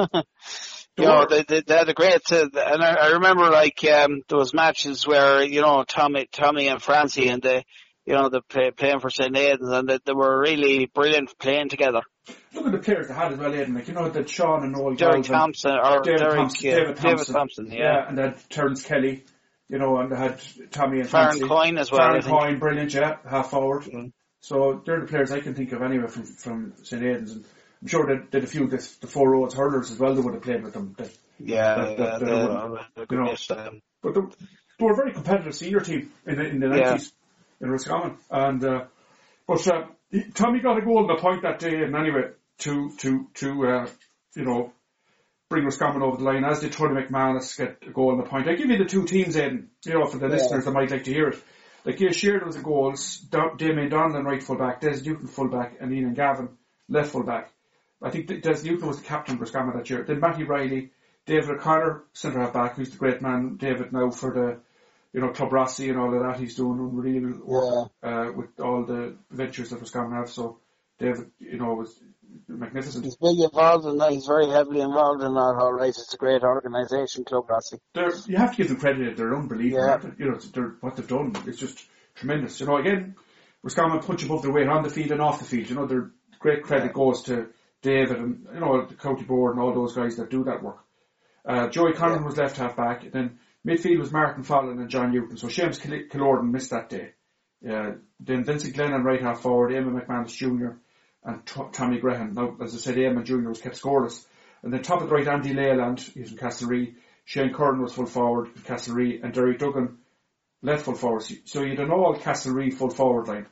They You know, were. they, they, they had a great, uh, and I, I remember like, um, there was matches where, you know, Tommy, Tommy and Francie and they, you know, they play, playing for Saint Aidan's and they, they were really brilliant playing together. Look at the players they had as well, Aidan. Like, you know, that Sean and Noel Derek Galvin, Thompson, or David Derek, Thompson, yeah, David Thompson, David Thompson, yeah. yeah, and they had Terence Kelly, you know, and they had Tommy and Farron Francie. Coyne as well, I Farron think. Coyne, brilliant, yeah, half forward. Mm. So they're the players I can think of anyway from from Saint Aidan's, and I'm sure they did a few of the, the four roads hurlers as well. They would have played with them. That, Yeah, that, that, yeah, that they, would- they, you know, great, um, but they, they were a very competitive senior team in the in the Yeah. nineties. in Roscommon. And, uh, but, uh, he, Tommy got a goal in the point that day, and anyway, to, to, to, uh, you know, bring Roscommon over the line, as did Tony McManus get a goal in the point. I give you the two teams, Aidan, you know, for the yeah. listeners that might like to hear it. Like, you shared was the goals, Damien Donlan, right full back, Des Newton full back, and Ian Gavin, left full back. I think Des Newton was the captain of Roscommon that year. Then Matty Riley, David O'Connor, centre half back, who's the great man, David, now for the, you know, Club Rossi and all of that. He's doing unreal work yeah. uh, with all the ventures that Roscommon have. So David, you know, was magnificent. He's big involved in that. He's very heavily involved in that. All right, it's a great organisation, Club Rossi. They're, you have to give them credit. They're unbelievable. Yeah. You know, they're, what they've done, it's just tremendous. You know, again, Roscommon punch above their weight on the field and off the field. You know, their great credit yeah. goes to David and, you know, the county board and all those guys that do that work. Uh, Joey Conlon yeah. was left half back. Then midfield was Martin Fallon and John Newton. So Seamus Kilorden missed that day. Uh, then Vincent Glennon right half forward, Eamon McManus Junior and T- Tommy Graham. Now, as I said, Eamon Junior was kept scoreless. And then top of the right, Andy Leyland, he's from Castlereagh. Shane Curran was full forward in Castlereagh, and Derry Duggan left full forward. So you had an all Castlereagh full forward line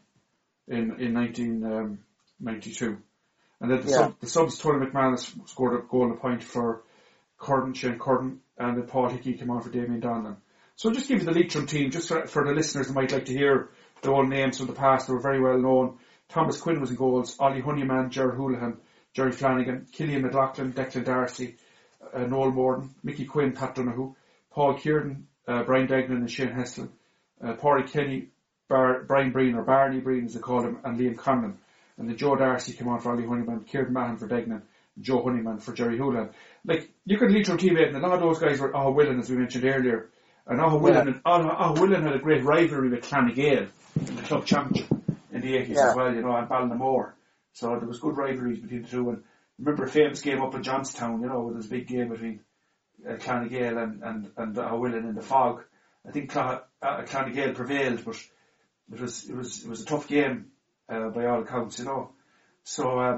in in nineteen ninety-two. And then the, yeah. sub, the subs, Tony McManus scored a goal and a point for Curran, Shane Curran, and then Paul Hickey came on for Damien Donlan. So I'll just give you the Leitrim team, just for, for the listeners who might like to hear the old names from the past. They were very well known. Thomas Quinn was in goals, Ollie Honeyman, Gerard Houlihan, Jerry Flanagan, Killian McLaughlin, Declan Darcy, uh, Noel Morden, Mickey Quinn, Pat Donoghue, Paul Kiernan, uh, Brian Degnan and Shane Heslin, uh, Pádraig Kenny, Bar- Brian Breen, or Barney Breen as they called him, and Liam Conlon. And then Joe Darcy came on for Ollie Honeyman, Kieran Mahan for Degnan, Joe Honeyman for Jerry Houlihan. Like, you could Leitrim team eight, and a lot of those guys were Oha Willan, as we mentioned earlier. And Oha Willan, yeah. Oha Willan had a great rivalry with Clonagale in the club championship in the eighties yeah. as well, you know, and Ballinamore. So there was good rivalries between the two. And remember a famous game up in Johnstown, you know, with this big game between uh, Clonagale and, and, and Oha Willan in the fog. I think Cl- uh, Clonagale prevailed, but it was, it was, it was a tough game, uh, by all accounts, you know. So, um,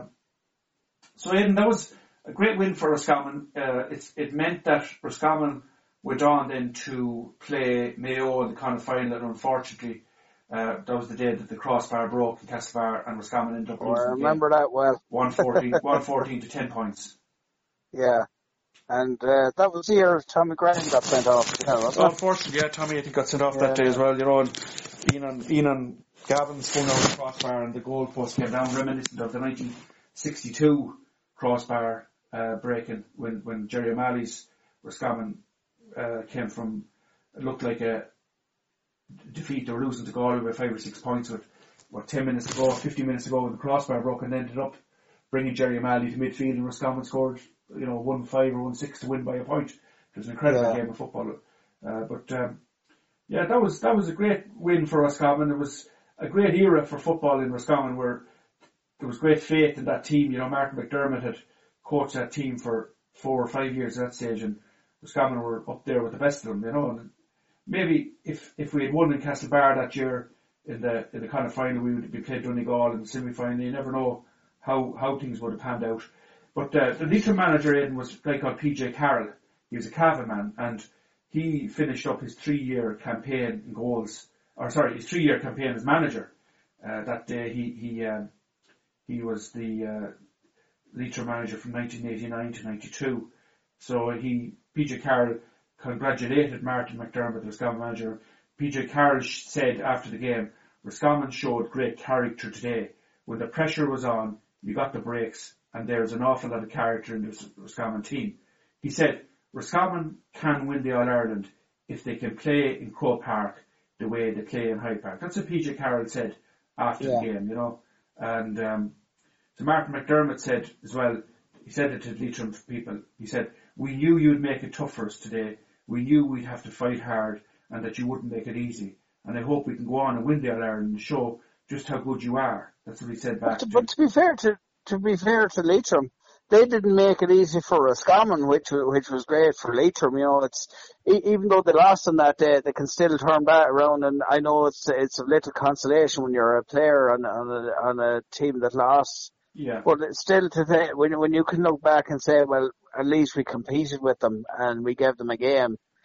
so Aidan, that was a great win for Roscommon. Uh, it, it meant that Roscommon went on then to play Mayo in the kind of final, and unfortunately, uh, that was the day that the crossbar broke in Castlebar and Roscommon ended up losing. Oh, I remember that well. one fourteen to ten points. Yeah. And uh, that was the year Tommy Graham got sent off. You know, wasn't well, unfortunately, yeah, Tommy I think got sent off yeah. that day as well. You know, and Enan, Enan Gavin swung out the crossbar and the goalpost came down, reminiscent of the nineteen sixty-two crossbar uh, breaking when, when Jerry O'Malley's Roscommon uh, came from, it looked like a defeat. They were losing to Galway by five or six points with, what, ten minutes to go, fifteen minutes to go, when the crossbar broke, and ended up bringing Jerry O'Malley to midfield, and Roscommon scored, you know, one five or one six to win by a point. It was an incredible yeah. game of football. Uh, but, um, yeah, that was, that was a great win for Roscommon. It was a great era for football in Roscommon, where there was great faith in that team. You know, Martin McDermott had coached that team for four or five years at that stage, and Roscommon were up there with the best of them, you know. And maybe if, if we had won in Castlebar that year in the in the kind of final, we would be played Donegal in the semi-final. You never know how, how things would have panned out. But uh, the Leitrim manager in was a guy called P J Carroll. He was a Cavan man, and he finished up his three-year campaign in goals, or sorry, his three-year campaign as manager. Uh, that day he he um, he was the uh, Leitrim manager from nineteen eighty-nine to ninety-two. So he, P J Carroll, congratulated Martin McDermott, the Roscommon manager. P J Carroll said after the game, Roscommon showed great character today. When the pressure was on, you got the breaks, and there's an awful lot of character in the Roscommon team. He said, Roscommon can win the All-Ireland if they can play in Croke Park the way they play in Hyde Park. That's what P J Carroll said after yeah. the game, you know. And um, so Martin McDermott said as well, he said it to Leitrim people, he said, we knew you'd make it tough for us today. We knew we'd have to fight hard and that you wouldn't make it easy. And I hope we can go on and win the All-Ireland and show just how good you are. That's what he said back but to, to But to be fair to, to be fair to Leitrim, they didn't make it easy for Roscommon, which which was great for Leitrim. You know, it's even though they lost on that day, they can still turn back around. And I know it's it's a little consolation when you're a player on on a, on a team that lost. Yeah. But it's still to th- when when you can look back and say, well, at least we competed with them and we gave them a game.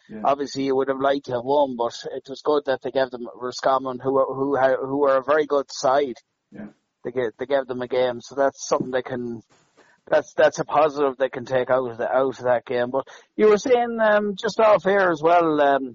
Yeah. Obviously, you would have liked to have won, but it was good that they gave them Roscommon, who who who were a very good side. Yeah. They gave, they gave them a game, so that's something they can. That's that's a positive they can take out of the, out of that game. But you were saying um, just off air as well, um,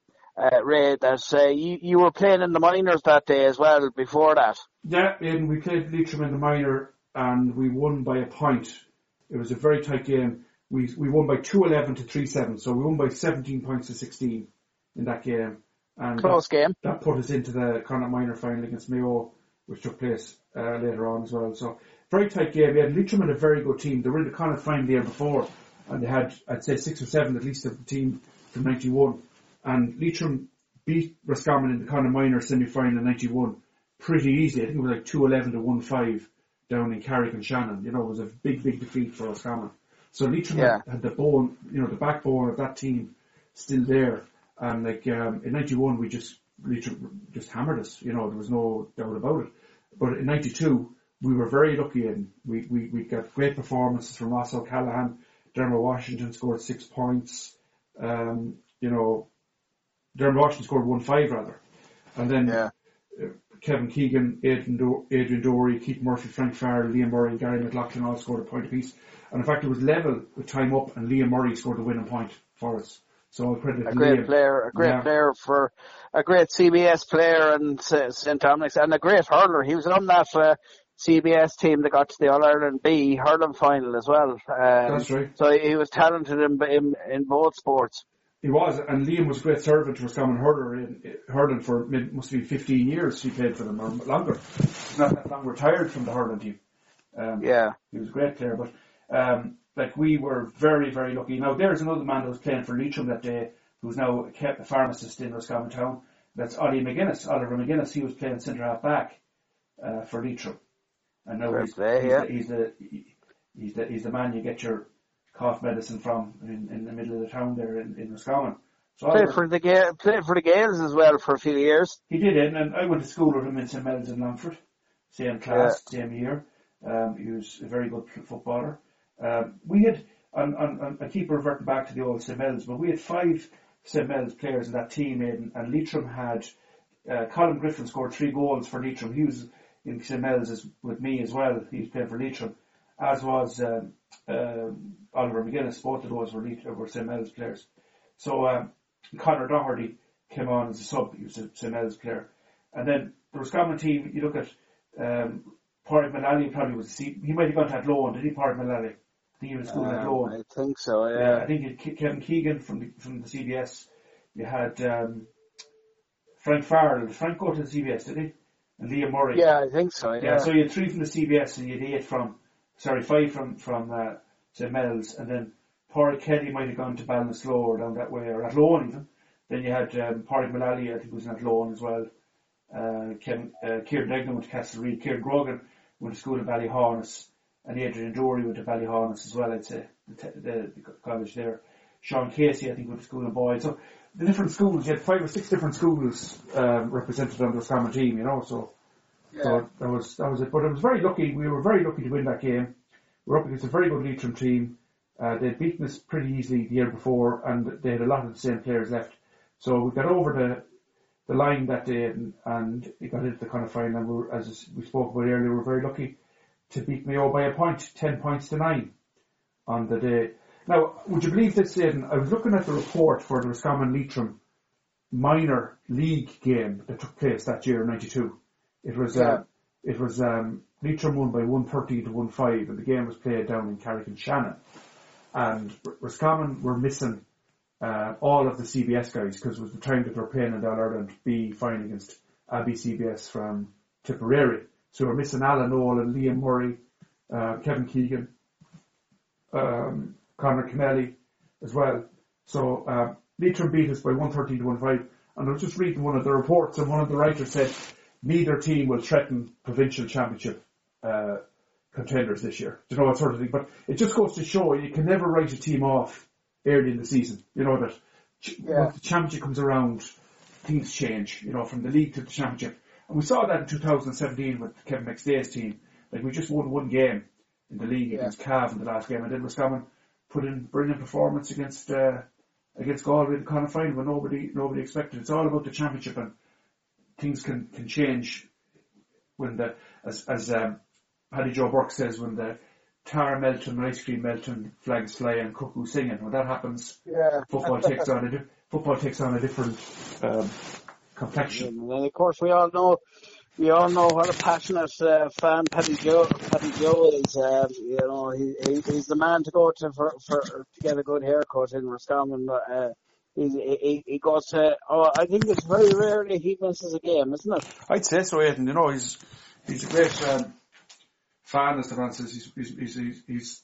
uh, Ray, that uh, you you were playing in the minors that day as well. Before that, yeah, and we played Leitrim in the minor, and we won by a point. It was a very tight game. We we won by two eleven to three seven, so we won by seventeen points to sixteen in that game. And close that, game. That put us into the Connacht minor final against Mayo, which took place uh, later on as well. So very tight game. We had Leitrim had a very good team. They were in the Connacht final the year before, and they had, I'd say, six or seven at least of the team from ninety-one. And Leitrim beat Roscommon in the Connacht minor semi-final in ninety-one pretty easily. I think it was like two eleven to one five down in Carrick and Shannon. You know, it was a big, big defeat for Roscommon. So Leitrim yeah. had, had the bone, you know, the backbone of that team still there. And like um, in ninety-one, we just Leitrim just hammered us. You know, there was no doubt about it. But in ninety-two, we were very lucky, and we we we got great performances from Ross O'Callaghan. Dermot Washington scored six points. Um, you know, Dermot Washington scored one five rather, and then yeah. uh, Kevin Keegan, Adrian, Do- Adrian Dorey, Keith Murphy, Frank Farrell, Liam Murray, and Gary McLaughlin all scored a point apiece. And in fact, it was level with time up, and Liam Murray scored the winning point for us. So I'll credit a great Liam. player, a great yeah. player for a great C B S player and uh, Saint Dominic's, and a great hurler. He was on that uh, C B S team that got to the All Ireland B hurling final as well. Um, That's right. So he was talented in in, in both sports. He was, and Liam was a great servant to Roscommon hurler in, in hurling for mid, must be fifteen years. He played for them or longer. He's not that long retired from the hurling team. Um, yeah, he was a great player, but. Um, Like, we were very, very lucky. Now, there's another man that was playing for Leitrim that day, who's now a pharmacist in Roscommon Town. That's Ollie McGuinness, Oliver McGuinness. He was playing centre half back uh, for Leitrim. And now he's, play, he's, yeah. the, he's, the, he's, the, he's the man you get your cough medicine from in, in the middle of the town there in, in Roscommon. So played for the Ga- played for the Gales as well for a few years. He did, and I went to school with him in Saint Mel's in Longford, same class, yeah. same year. Um, he was a very good footballer. Um, we had, on, on, on, I keep reverting back to the old Saint Mel's, but we had five Saint Mel's players in that team, and, and Leitrim had, uh, Colin Griffin scored three goals for Leitrim. He was in Saint Mel's as, with me as well. He was playing for Leitrim, as was um, uh, Oliver McGuinness. Both of those were, Leitrim, were Saint Mel's players. So um, Conor Doherty came on as a sub. He was a Saint Mel's player. And then the Roscommon team, you look at um, Pádraig Mullally probably was, he might have gone to Athlone, did he, Pádraig Mullally? I think he was school um, at Athlone. I think so, yeah. yeah I think you had Kevin Keegan from the, from the C B S. You had um, Frank Farrell. Did Frank go to the C B S, did he? And Liam Murray. Yeah, I think so, yeah. Yeah, so you had three from the C B S and you had eight from, sorry, five from, from uh, Saint Mel's. And then Pádraig Kelly might have gone to Ballinasloe or down that way, or Athlone even. Then you had um, Pádraig Mullally, I think was in Athlone as well. Uh, Kevin, uh, Kieran Degnan went to Castlereagh. Kieran Grogan went to school at Ballyhornis. And Adrian Dorey went to Ballyhornis as well, I'd say, the, the, the college there. Sean Casey, I think, went to school in Boyd. So the different schools, you had five or six different schools um, represented on the Roscommon team, you know. So, yeah. so that was that was it. But I was very lucky. We were very lucky to win that game. We were up against a very good Leitrim team. Uh, they'd beaten us pretty easily the year before, and they had a lot of the same players left. So we got over the the line that day, and, and we got into the kind of final. And we were, as we spoke about earlier, we were very lucky to beat Mayo by a point, ten points to nine on the day. Now, would you believe this, Aidan? I was looking at the report for the Roscommon Leitrim minor league game that took place that year in ninety-two. It was, yeah. uh, it was, um, Leitrim won by one thirty to one five, and the game was played down in Carrick and Shannon. And Roscommon were missing, uh, all of the C B S guys, because it was the time that they were playing in the All-Ireland B final against Abbey C B S from Tipperary. So we're missing Alan Nolan, Liam Murray, uh, Kevin Keegan, um, Conor Kennelly as well. So uh, Leitrim beat us by one thirteen to one five. And I was just reading one of the reports, and one of the writers said neither team will threaten provincial championship uh, contenders this year. Do you know, that sort of thing. But it just goes to show you can never write a team off early in the season. You know that yeah. Once the championship comes around, things change. You know, from the league to the championship. And we saw that in two thousand seventeen with Kevin McStay's team. Like, we just won one game in the league yeah. against Cav in the last game, and then Roscommon put in brilliant performance against uh, against Galway in the kind of final when nobody nobody expected. It's all about the championship, and things can, can change when the as as um, Paddy Joe Burke says, when the tar melt and ice cream melt and flags fly and cuckoo singing. When that happens, yeah. football takes on a di- football takes on a different um, complexion. And then of course we all know we all know what a passionate uh, fan Paddy Joe Paddy Joe is. Um, you know, he, he he's the man to go to for, for to get a good haircut in Roscommon. Uh, he, he he goes to. Oh, I think it's very rarely he misses a game, isn't it? I'd say so, Aidan. You know, he's he's a great um, fan, as the man says. He's he's, he's he's he's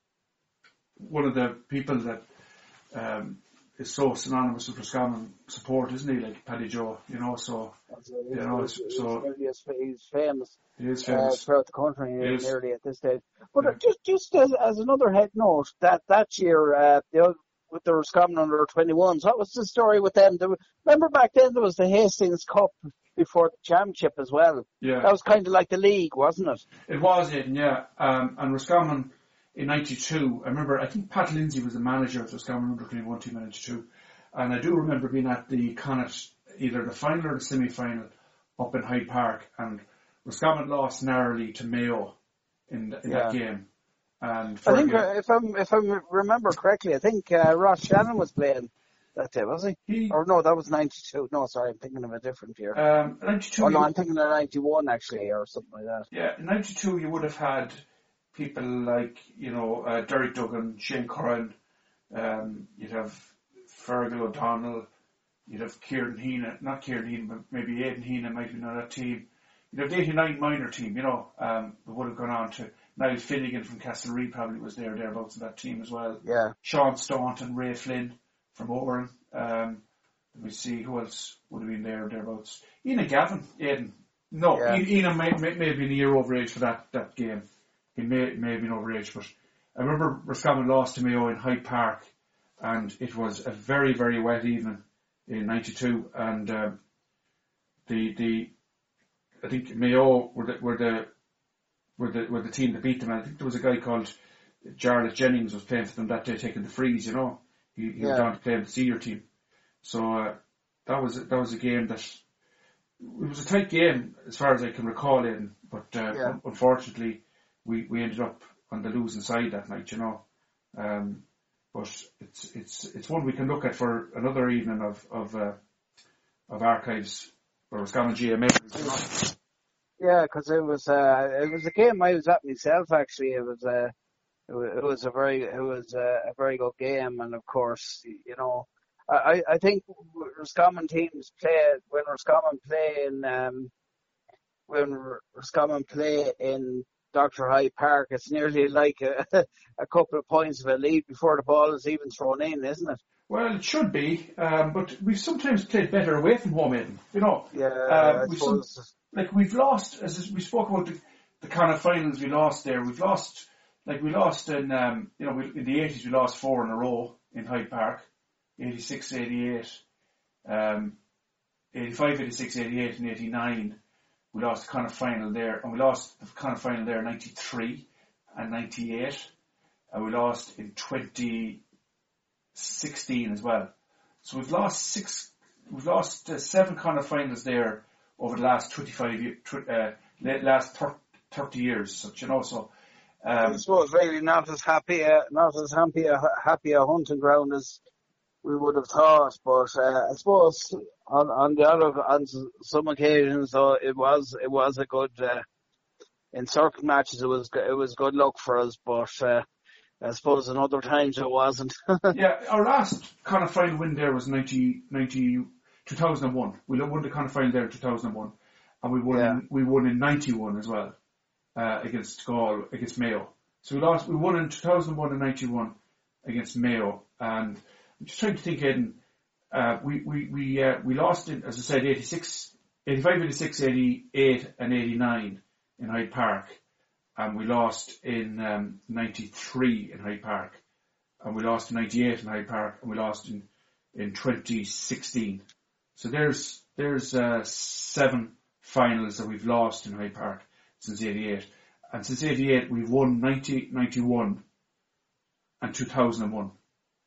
one of the people that um, is so synonymous with Roscommon support, isn't he? Like Paddy Joe, you know. So you know, he's, so he's, he's famous. he is Uh, famous. throughout the country He is. nearly at this stage. But Yeah. uh, just just as, as another head note, that that year uh, the, with the Roscommon under twenty-ones, what was the story with them? There, remember back then there was the Hastings Cup before the championship as well. Yeah. That was kind of like the league, wasn't it? It was, Aidan, yeah. Um, and Roscommon in ninety-two, I remember, I think Pat Lindsay was the manager of the Roscommon under twenty-one team in ninety-two. And I do remember being at the Connacht, either the final or the semi-final, up in Hyde Park. And Roscommon lost narrowly to Mayo in, the, in Yeah. that game. And I think Fergie- uh, if I'm if I remember correctly, I think uh, Ross Shannon was playing that day, was he? he, Or no, that was ninety-two. No, sorry, I'm thinking of a different year. um, ninety-two, Oh no, you- I'm thinking of ninety-one actually, or something like that. yeah, in ninety-two you would have had people like, you know, uh, Derek Duggan, Shane Curran, um, you'd have Fergal O'Donnell, you'd have Kieran Heenan, not Kieran Heenan, but maybe Aidan Heenan might be on that team. You'd have the eighty-nine minor team, you know, um, that would have gone on to Niall Finnegan from Castlereagh probably was there, thereabouts in that team as well. Yeah. Sean Staunton, Ray Flynn from Oran. Um, let me see, who else would have been there, thereabouts. Ian Gavin, Aidan. No, Yeah. Ian may, may, may have been a year over age for that, that game. He may, may have been over age, but I remember Roscommon lost to Mayo in Hyde Park, and it was a very, very wet evening in ninety-two, and um, the the I think Mayo were the were the were the were the team that beat them. And I think there was a guy called Jarlath Jennings was playing for them that day, taking the frees. You know, he, he Yeah. was on to play with the senior team. So uh, that was that was a game that it was a tight game as far as I can recall in, but uh, Yeah. un- unfortunately we, we ended up on the losing side that night. You know, um, but it's it's it's one we can look at for another evening of of uh, of archives for Roscommon G M A. You know? Yeah, because it was uh, it was a game I was at myself actually. It was uh, it was, it was a very it was a, a very good game, and of course you know I I think Roscommon teams play when Roscommon play in um when Roscommon play in Doctor Hyde Park, it's nearly like a, a couple of points of a lead before the ball is even thrown in, isn't it? Well, it should be, um, but we've sometimes played better away from home, Aidan. You know, Yeah, um, I we've some, suppose. like we've lost, as we spoke about the, the kind of finals we lost there. We've lost, like we lost in, um, you know, we, in the eighties we lost four in a row in Hyde Park, eighty-six, eighty-eight, um, eighty-five, eighty-six, eighty-eight, and eighty-nine. We lost the kind of final there, and we lost the kind of final there in ninety-three and ninety-eight, and we lost in twenty sixteen as well. So we've lost six, we've lost uh, seven kind of finals there over the last twenty-five years, uh, last thirty years. So, you know, so I um, suppose really not as happy a, not as happy a, happy a hunting ground as we would have thought, but uh, I suppose on on the other on some occasions though it was it was a good uh, in certain matches it was it was good luck for us, but uh, I suppose in other times it wasn't. yeah, our last kind of final win there was ninety, ninety, two thousand one. We won the kind of final there in two thousand one, and we won Yeah. in, we won in ninety-one as well uh, against Gaul, against Mayo. So we lost, we won in two thousand one and ninety-one against Mayo, and I'm just trying to think, Aidan, uh, we we we uh, we lost in, as I said, eighty-six, eighty-five, eighty-six, eighty-eight, and eighty-nine in Hyde Park, and we lost in um, ninety-three in Hyde Park, and we lost in ninety-eight in Hyde Park, and we lost in in twenty sixteen. So there's there's uh, seven finals that we've lost in Hyde Park since eighty-eight, and since eighty-eight we've won ninety, ninety-one, and two thousand one.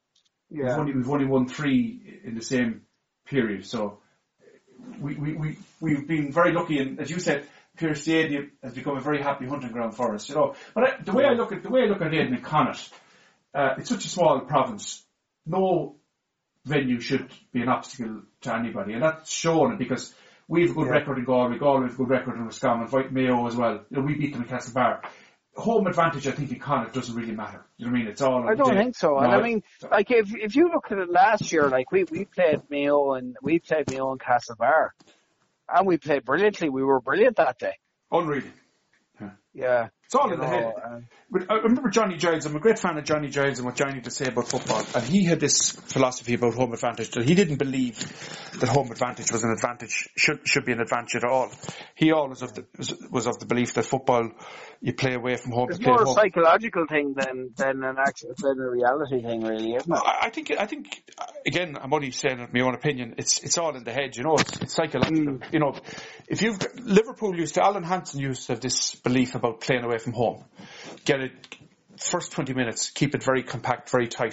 Yeah. We've only we've only won three in the same period, so we we we we've been very lucky. And as you said, Pearse Stadium has become a very happy hunting ground for us. You know, but I, the way I look at the way I look at it in Connacht, uh, it's such a small province. No venue should be an obstacle to anybody, and that's shown because we have a good yeah. record in Galway. Galway has a good record in Roscommon, and Mayo as well. You know, we beat them in Castlebar. Home advantage, I think, in Connacht doesn't really matter. You know what I mean? It's all. I don't day. think so. No, and I mean, like if if you look at it last year, like we we played Mayo and we played Mayo and Castlebar, and we played brilliantly. We were brilliant that day. Unreal. Yeah. yeah. It's all in know, the head. Uh, but I remember Johnny Giles. I'm a great fan of Johnny Giles and what Johnny had to say about football. And he had this philosophy about home advantage that he didn't believe that home advantage was an advantage, should should be an advantage at all. He always of the, was, was of the belief that football, you play away from home. It's you play more at a home. psychological thing than than an actual than a reality thing, really, isn't it? I, I think I think again, I'm only saying it my own opinion. It's it's all in the head, you know. It's, it's psychological. Mm. You know, if you've got, Liverpool used to Alan Hansen used to have this belief about playing away from home. Get it first twenty minutes, keep it very compact, very tight.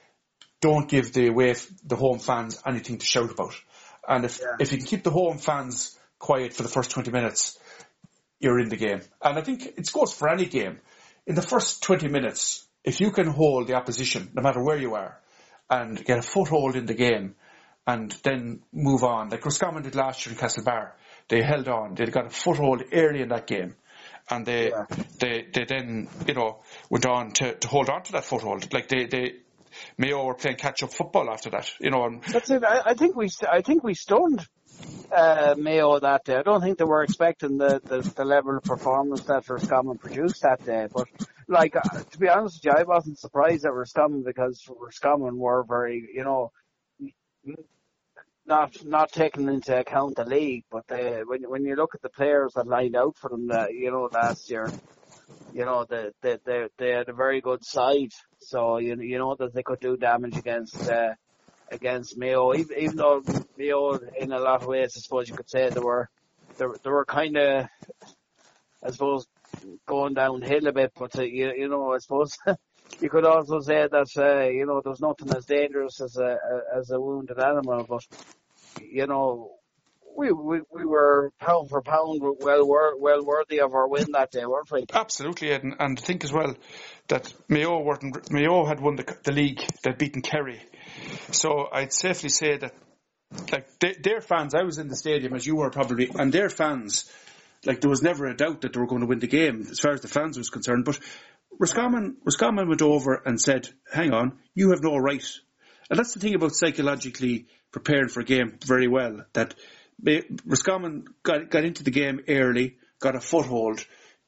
Don't give the away the home fans anything to shout about. And if yeah. if you can keep the home fans quiet for the first twenty minutes, you're in the game. And I think it goes for any game. In the first twenty minutes, if you can hold the opposition, no matter where you are, and get a foothold in the game, and then move on, like Roscommon did last year in Castlebar, they held on. They got a foothold early in that game. And they, yeah. they, they then, you know, went on to, to hold on to that foothold. Like they, they, Mayo were playing catch-up football after that, you know. And that's it. I, I think we, I think we stunned uh, Mayo that day. I don't think they were expecting the, the, the level of performance that Roscommon produced that day. But like, uh, to be honest with you, I wasn't surprised at Roscommon because Roscommon were very, you know, not not taking into account the league, but they, when when you look at the players that lined out for them, that you know last year, you know they they they, they had a very good side, so you you know that they could do damage against uh, against Mayo, even, even though Mayo in a lot of ways, I suppose you could say they were they, they were kind of, I suppose, going downhill a bit, but uh, you you know I suppose. You could also say that, uh, you know, there's nothing as dangerous as a, as a wounded animal, but, you know, we, we, we were pound for pound well, well worthy of our win that day, weren't we? Absolutely, Ed, and, and think as well that Mayo weren't, Mayo had won the, the league, they'd beaten Kerry. So I'd safely say that, like, they, their fans, I was in the stadium as you were probably, and their fans, like, there was never a doubt that they were going to win the game as far as the fans was concerned, but Roscommon, Roscommon went over and said, hang on, you have no right. And that's the thing about psychologically preparing for a game very well, that Roscommon got, got into the game early, got a foothold,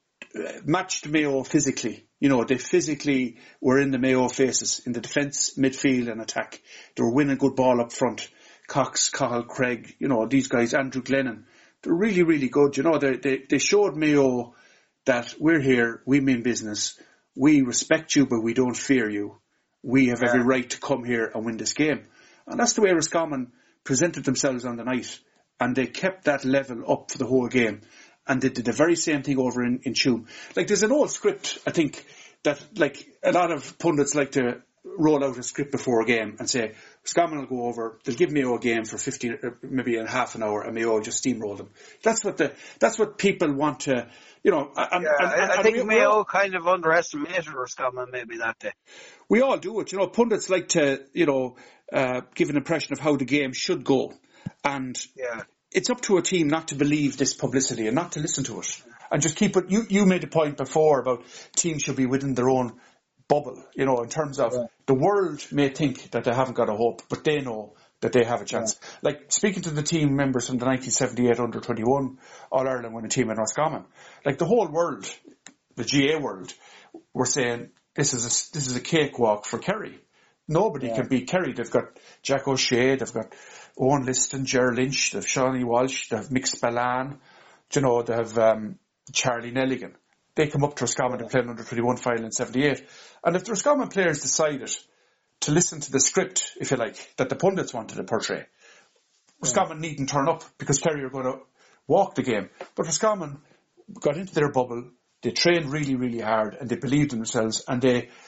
matched Mayo physically. You know, they physically were in the Mayo faces, in the defence, midfield and attack. They were winning good ball up front. Cox, Cahill, Craig, you know, these guys, Andrew Glennon, they're really, really good. You know, they, they, they showed Mayo that we're here, we mean business. We respect you, but we don't fear you. We have every right to come here and win this game. And that's the way Roscommon presented themselves on the night. And they kept that level up for the whole game. And they did the very same thing over in, in Tuam. Like, there's an old script, I think, that, like, a lot of pundits like to roll out a script before a game and say, Roscommon will go over, they'll give Mayo a game for fifteen, maybe in half an hour, and Mayo will just steamroll them. That's what the, that's what people want to, you know, and, yeah, and, and, I, I think we, Mayo all, kind of underestimated Roscommon maybe that day. We all do it, you know. Pundits like to, you know, uh, give an impression of how the game should go, and yeah. it's up to a team not to believe this publicity and not to listen to it, and just keep it. You you made a point before about teams should be within their own bubble, you know, in terms of yeah. the world may think that they haven't got a hope, but they know that they have a chance. Yeah. Like, speaking to the team members from the nineteen seventy-eight under twenty-one All-Ireland winning team in Roscommon, like the whole world, the G A world, were saying this is a, this is a cakewalk for Kerry. Nobody yeah. can beat Kerry. They've got Jack O'Shea, they've got Owen Liston, Ger Lynch, they've Shawnee Walsh, they have Mick Spillane, you know, they have um, Charlie Nelligan. They come up to Roscommon yeah. and play an under twenty-one final in seventy-eight. And if the Roscommon players decided to listen to the script, if you like, that the pundits wanted to portray, Roscommon yeah. needn't turn up because Kerry are going to walk the game. But Roscommon got into their bubble, they trained really, really hard, and they believed in themselves, and they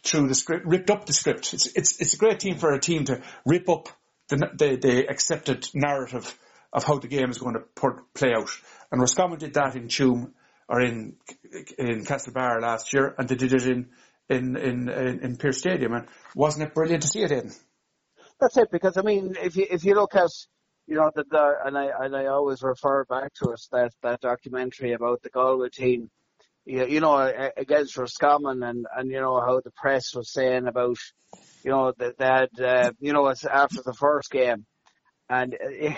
through the script, ripped up the script. It's it's it's a great team for a team to rip up the the, the accepted narrative of how the game is going to put, play out. And Roscommon did that in Tuam or in in Castlebar last year, and they did it in in in in, in Pearse Stadium. And wasn't it brilliant to see it, Aidan? That's it, because I mean, if you if you look at, you know, the, the and I and I always refer back to it, that that documentary about the Galway team, you, you know, against Roscommon, and and you know how the press was saying about, you know, that that uh, you know, it's after the first game, and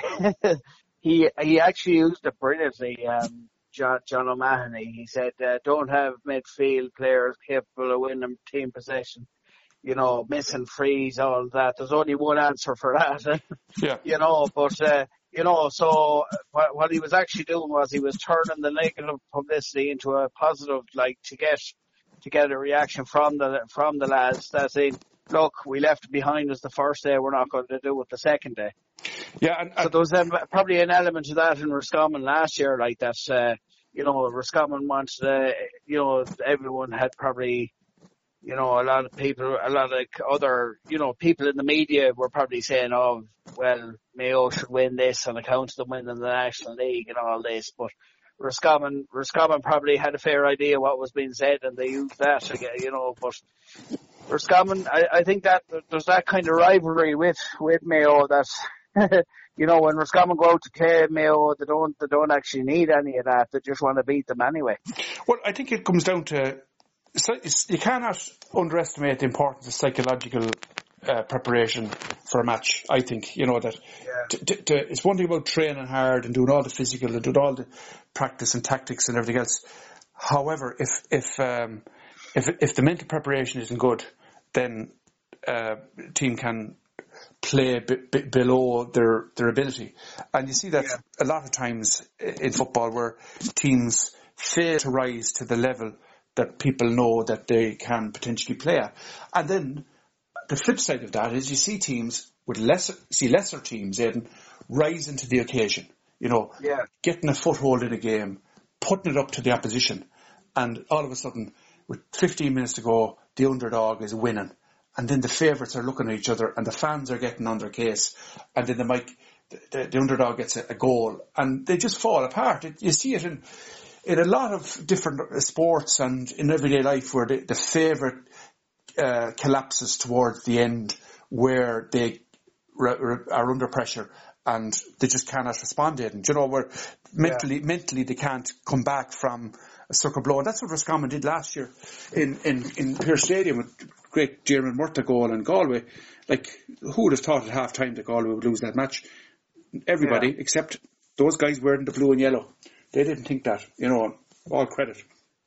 he he actually used it brilliantly. Um, John John O'Mahony, he said, uh, don't have midfield players capable of winning team possession. You know, missing frees, all that. There's only one answer for that. Yeah. You know, but, uh, you know, so what, what he was actually doing was he was turning the negative publicity into a positive, like, to get, to get a reaction from the, from the lads that saying, look, we left it behind us the first day, we're not going to do it the second day. Yeah. And, and so there was um, probably an element of that in Roscommon last year, like that, uh, you know, Roscommon wanted, uh, you know, everyone had probably, you know, a lot of people, a lot of other, you know, people in the media were probably saying, oh, well, Mayo should win this on account of them winning the National League and all this. But Roscommon, Roscommon probably had a fair idea what was being said, and they used that, you know. But Roscommon, I, I think that there's that kind of rivalry with, with Mayo that, you know, when Roscommon go out to play Mayo, they don't, they don't actually need any of that. They just want to beat them anyway. Well, I think it comes down to, so you cannot underestimate the importance of psychological uh, preparation for a match. I think, you know, that yeah. to, to, to, it's one thing about training hard and doing all the physical and doing all the practice and tactics and everything else. However, if if um, if if the mental preparation isn't good, then uh, a team can play b- b- below their their ability, and you see that yeah. a lot of times in football where teams fail to rise to the level that people know that they can potentially play at. And then the flip side of that is you see teams with lesser, see lesser teams, Aidan, rising to the occasion. You know, yeah. getting a foothold in a game, putting it up to the opposition, and all of a sudden, with fifteen minutes to go, the underdog is winning. And then the favourites are looking at each other, and the fans are getting on their case, and then the, mic, the, the, the underdog gets a, a goal, and they just fall apart. It, you see it in in a lot of different sports and in everyday life where the, the favourite uh, collapses towards the end, where they re- re- are under pressure and they just cannot respond to it. And, you know, where mentally, yeah. mentally they can't come back from a sucker blow. And that's what Roscommon did last year in, in, in Pearse Stadium with great Diarmaid Murtagh goal in Galway. Like, who would have thought at half time that Galway would lose that match? Everybody, yeah. except those guys wearing the blue and yellow. They didn't think that, you know, all credit.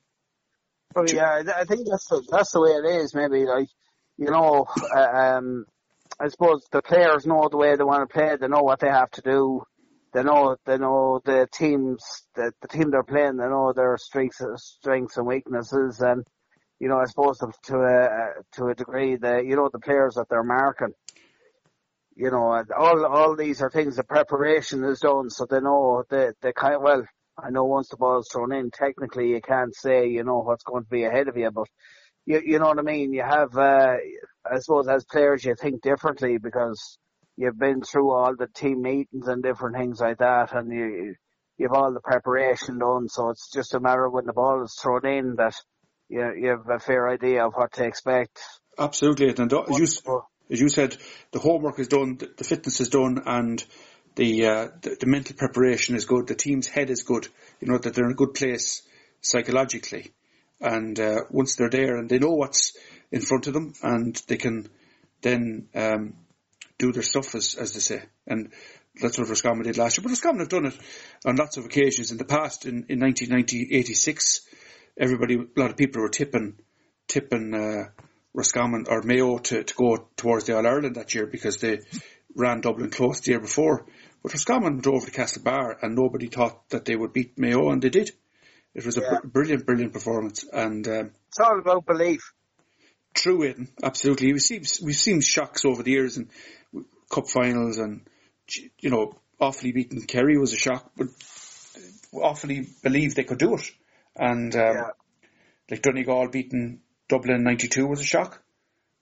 Well, yeah, I think that's the, that's the way it is, maybe, like, you know, uh, um, I suppose the players know the way they want to play, they know what they have to do, they know, they know the teams, the, the team they're playing, they know their strengths, strengths and weaknesses, and, you know, I suppose to, to a, to a degree, the, you know, the players that they're marking, you know, all, all these are things, the preparation is done, so they know, they, they kind of, well, I know once the ball's thrown in, technically you can't say, you know, what's going to be ahead of you, but you, you know what I mean? You have, uh, I suppose as players you think differently because you've been through all the team meetings and different things like that, and you, you have all the preparation done, so it's just a matter of when the ball is thrown in that you, you have a fair idea of what to expect. Absolutely, and as you, as you said, the homework is done, the fitness is done, and The, uh, the the mental preparation is good. The team's head is good. You know that they're in a good place psychologically, and uh, once they're there and they know what's in front of them, and they can then um, do their stuff as as they say. And that's what Roscommon did last year. But Roscommon have done it on lots of occasions in the past. In in nineteen eighty-six, everybody, a lot of people were tipping tipping uh, Roscommon or Mayo to to go towards the All Ireland that year because they ran Dublin close the year before. But Roscommon went over to Castlebar and nobody thought that they would beat Mayo, and they did. It was a yeah. br- brilliant, brilliant performance. And um, it's all about belief. True, Aidan, absolutely. We've seen, we've seen shocks over the years and cup finals, and, you know, Offaly beating Kerry was a shock, but Offaly believed they could do it. And um, yeah. like Donegal beating Dublin in ninety-two was a shock.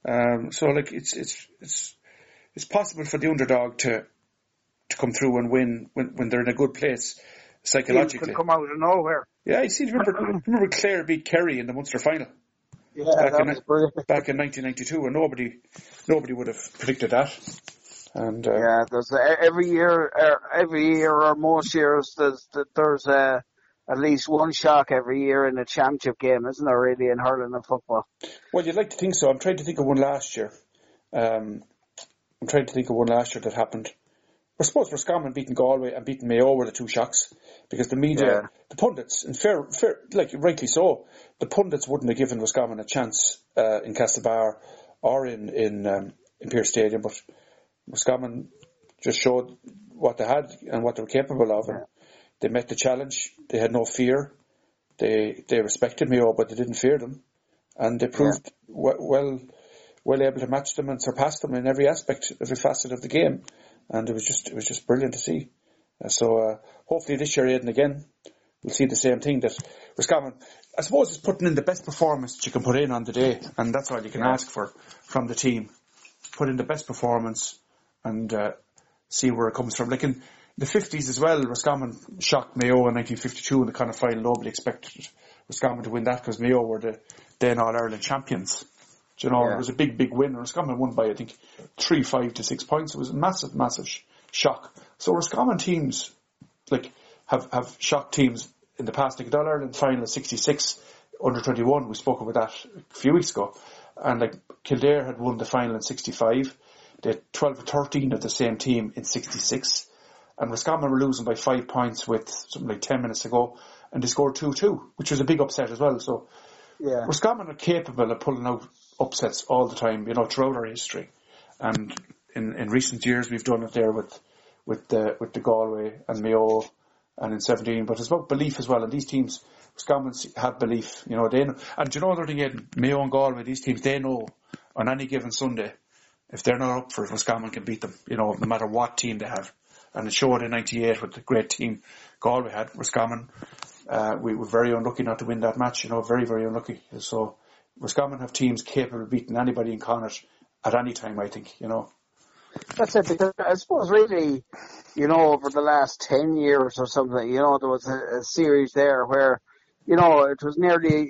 Um, so like it's it's it's it's possible for the underdog to to come through and win when when they're in a good place psychologically. Teams can come out of nowhere. Yeah, you see, remember remember Clare beat Kerry in the Munster final. Yeah, back that in, was brilliant. Back in nineteen ninety-two, and nobody nobody would have predicted that. And uh, yeah, there's uh, every year, uh, every year or most years, there's there's uh, at least one shock every year in a championship game, isn't there? Really, in hurling and football. Well, you'd like to think so. I'm trying to think of one last year. Um, I'm trying to think of one last year that happened. I suppose Roscommon beating Galway and beating Mayo were the two shocks, because the media, yeah. the pundits, and fair, fair, like rightly so, the pundits wouldn't have given Roscommon a chance uh, in Castlebar or in in, um, in Pearse Stadium, but Roscommon just showed what they had and what they were capable of, and they met the challenge. They had no fear. They they respected Mayo, but they didn't fear them, and they proved yeah. well, well well able to match them and surpass them in every aspect, every facet of the game. And it was just it was just brilliant to see. Uh, so uh, hopefully this year, Aidan, again, we'll see the same thing. That Roscommon, I suppose, is putting in the best performance that you can put in on the day, and that's all you can ask for from the team. Put in the best performance and uh, see where it comes from. Like in the fifties as well, Roscommon shocked Mayo in nineteen fifty-two in the kind of final. Nobody expected Roscommon to win that because Mayo were the then All-Ireland champions. Do you know, yeah. It was a big, big win. Roscommon won by, I think, three, five to six points. It was a massive, massive sh- shock. So Roscommon teams, like, have, have shocked teams in the past. Like, the All-Ireland final of sixty-six, under twenty-one, we spoke about that a few weeks ago. And, like, Kildare had won the final in sixty-five. They had twelve or thirteen of the same team in sixty-six. And Roscommon were losing by five points with something like ten minutes ago. And they scored two two, which was a big upset as well. So, yeah. Roscommon are capable of pulling out upsets all the time, you know, throughout our history. And in, in recent years, we've done it there with with the with the Galway and Mayo, and in seventeen. But it's about belief as well. And these teams, Roscommon have belief, you know. They know, and do you know another thing, Aidan? Mayo and Galway, these teams, they know on any given Sunday, if they're not up for it, Roscommon can beat them, you know, no matter what team they have. And it showed in ninety-eight with the great team Galway had. Roscommon, uh, we were very unlucky not to win that match, you know, very, very unlucky. So Roscommon have teams capable of beating anybody in Connacht at any time, I think, you know. That's it, because I suppose really, you know, over the last ten years or something, you know, there was a, a series there where, you know, it was nearly,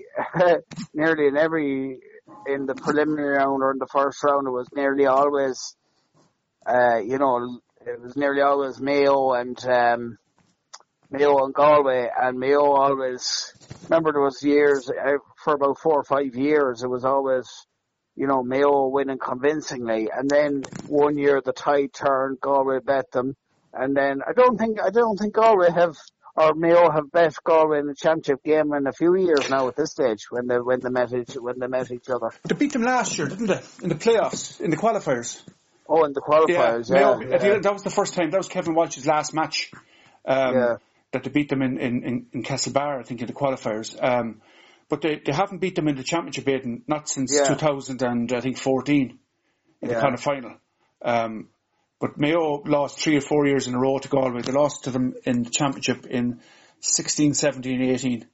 nearly in every, in the preliminary round or in the first round, it was nearly always, uh, you know, it was nearly always Mayo and, um, Mayo and Galway, and Mayo always, remember there was years, uh, for about four or five years, it was always, you know, Mayo winning convincingly, and then one year the tide turned, Galway bet them, and then I don't think, I don't think Galway have, or Mayo have bet Galway in the championship game in a few years now at this stage, when they, when they met each, when they met each other. They beat them last year, didn't they? In the playoffs, in the qualifiers. Oh, in the qualifiers, yeah. yeah, Mayo, yeah. That was the first time, that was Kevin Walsh's last match. Um, yeah. That they beat them in, in, in Castlebar, I think, in the qualifiers. Um, but they, they haven't beat them in the championship, Aidan, not since yeah. two thousand and I think fourteen in yeah. the kind of final. Um, but Mayo lost three or four years in a row to Galway. They lost to them in the championship in sixteen, seventeen, eighteen.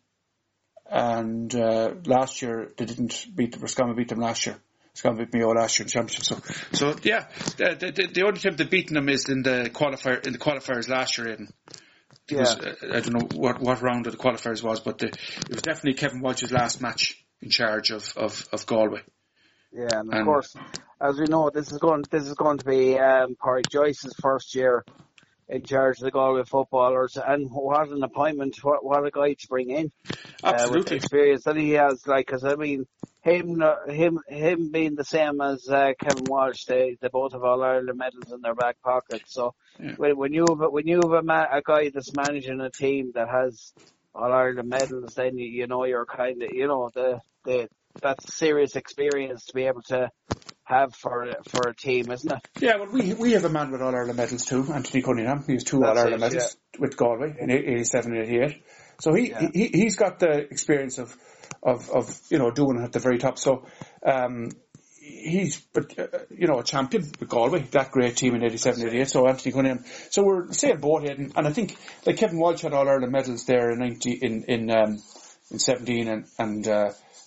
And uh, last year they didn't beat them. Roscommon beat them last year. Roscommon beat Mayo last year in the championship. So, so yeah, the, the, the only time they've beaten them is in the qualifier in the qualifiers last year, Aidan. It was, yeah. uh, I don't know what, what round of the qualifiers was, but the, it was definitely Kevin Walsh's last match in charge of, of, of Galway. Yeah, and of and, course, as we know, this is going this is going to be um, Pádraig Joyce's first year in charge of the Galway footballers, and what an appointment! What, what a guy to bring in! Absolutely, uh, with the experience that he has. Like, because I mean, him, him, him being the same as uh, Kevin Walsh, they, they both have All Ireland medals in their back pocket. So yeah. when, when you have when you have a, ma- a guy that's managing a team that has All Ireland medals, then you, you know you're kind of you know the the that's serious experience to be able to have for for a team, isn't it? Yeah, well, we we have a man with All Ireland medals too, Anthony Cunningham. He has two All Ireland medals yeah. with Galway in eighty-seven and eighty-eight. So he, yeah. he he's got the experience of of of you know doing it at the very top. So um, he's but uh, you know a champion with Galway, that great team in eighty-seven, eighty-eight. So Anthony Cunningham. So we're the same boat here, and, and I think like Kevin Walsh had All Ireland medals there in ninety in in um, in seventeen and and. Uh,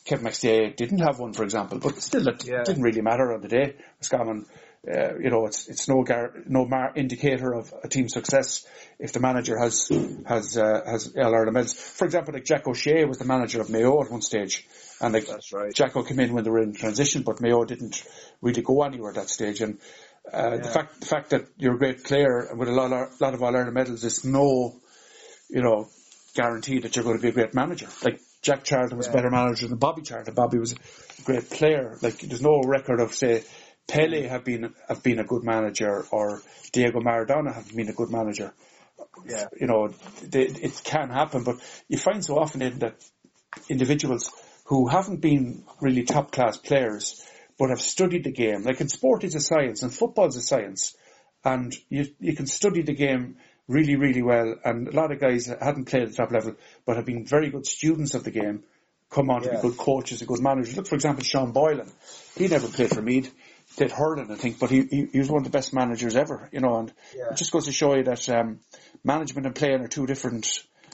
Kevin McStay didn't have one, for example, but still it yeah. didn't really matter on the day. Roscommon, uh, you know, it's it's no gar- no mar- indicator of a team's success if the manager has has uh, has All Ireland medals. For example, like Jack O'Shea was the manager of Mayo at one stage, and like That's right. Jacko came in when they were in transition, but Mayo didn't really go anywhere at that stage. And uh, yeah. the fact the fact that you're a great player with a lot of, lot of All Ireland medals is no, you know, guarantee that you're going to be a great manager. Like Jack Charlton was yeah. a better manager than Bobby Charlton. Bobby was a great player. Like there's no record of, say, Pele have been have been a good manager or Diego Maradona have been a good manager. Yeah. You know, they, it can happen, but you find so often in that individuals who haven't been really top class players but have studied the game. Like in sport it's a science and football is a science, and you you can study the game really, really well, and a lot of guys that hadn't played at the top level but have been very good students of the game come on to yeah. be good coaches and good managers. Look, for example, Sean Boylan. He never played for Meath, played hurling, I think, but he, he, he was one of the best managers ever, you know, and yeah. it just goes to show you that um, management and playing are two different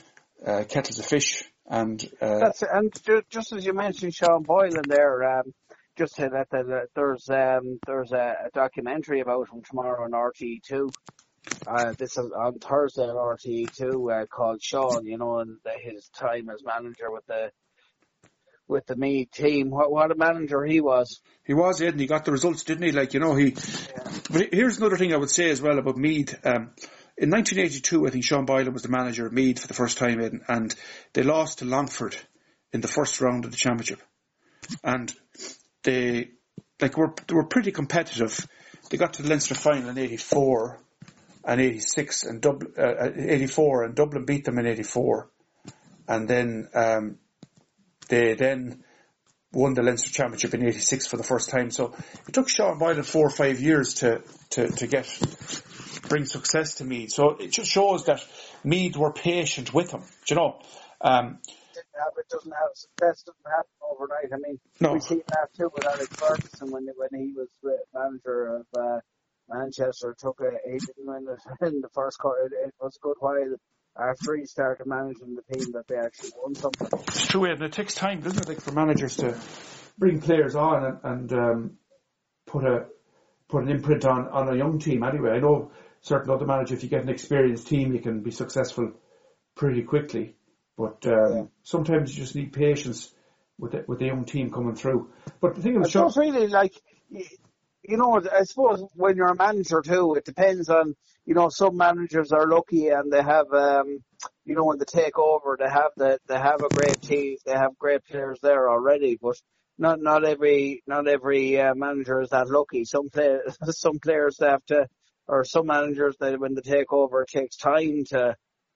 uh, kettles of fish. And uh, That's it. And just as you mentioned Sean Boylan there, um, just to that, that there's um, there's a, a documentary about him tomorrow on R T E two. Uh, this is on Thursday on R T E two uh, called Sean, you know, and his time as manager with the with the Meath team. What what a manager he was. He was, Ed, and he got the results, didn't he? Like, you know, he. Yeah. But here's another thing I would say as well about Meath. Um, in nineteen eighty-two, I think Sean Boylan was the manager of Meath for the first time, Ed, and they lost to Longford in the first round of the championship. And they, like, were they were pretty competitive. They got to the Leinster final in eighty-four. And eighty-six and Dublin, uh, eighty-four, and Dublin beat them in eighty-four, and then um, they then won the Leinster Championship in eighty-six for the first time. So it took Sean Boylan four or five years to to to get bring success to Meath. So it just shows that Meath were patient with him. Do you know? Um, it doesn't have success doesn't happen overnight. I mean, no. we've seen that too with Alex Ferguson when when he was manager of. Uh, Manchester took a eight in the, in the first quarter. It, it was a good while after he started managing the team that they actually won something. It's true, and it takes time, doesn't it, like for managers to bring players on and, and um, put a put an imprint on, on a young team. Anyway, I know certain other managers, if you get an experienced team, you can be successful pretty quickly. But um, yeah. sometimes you just need patience with the, with the young team coming through. But the thing is, it's really like. You know, I suppose when you're a manager too, it depends on, you know, some managers are lucky and they have, um, you know, when they take over, they have the, they have a great team, they have great players there already, but not, not every, not every uh, manager is that lucky. Some play, some players have to, or some managers that when they take over, it takes time to,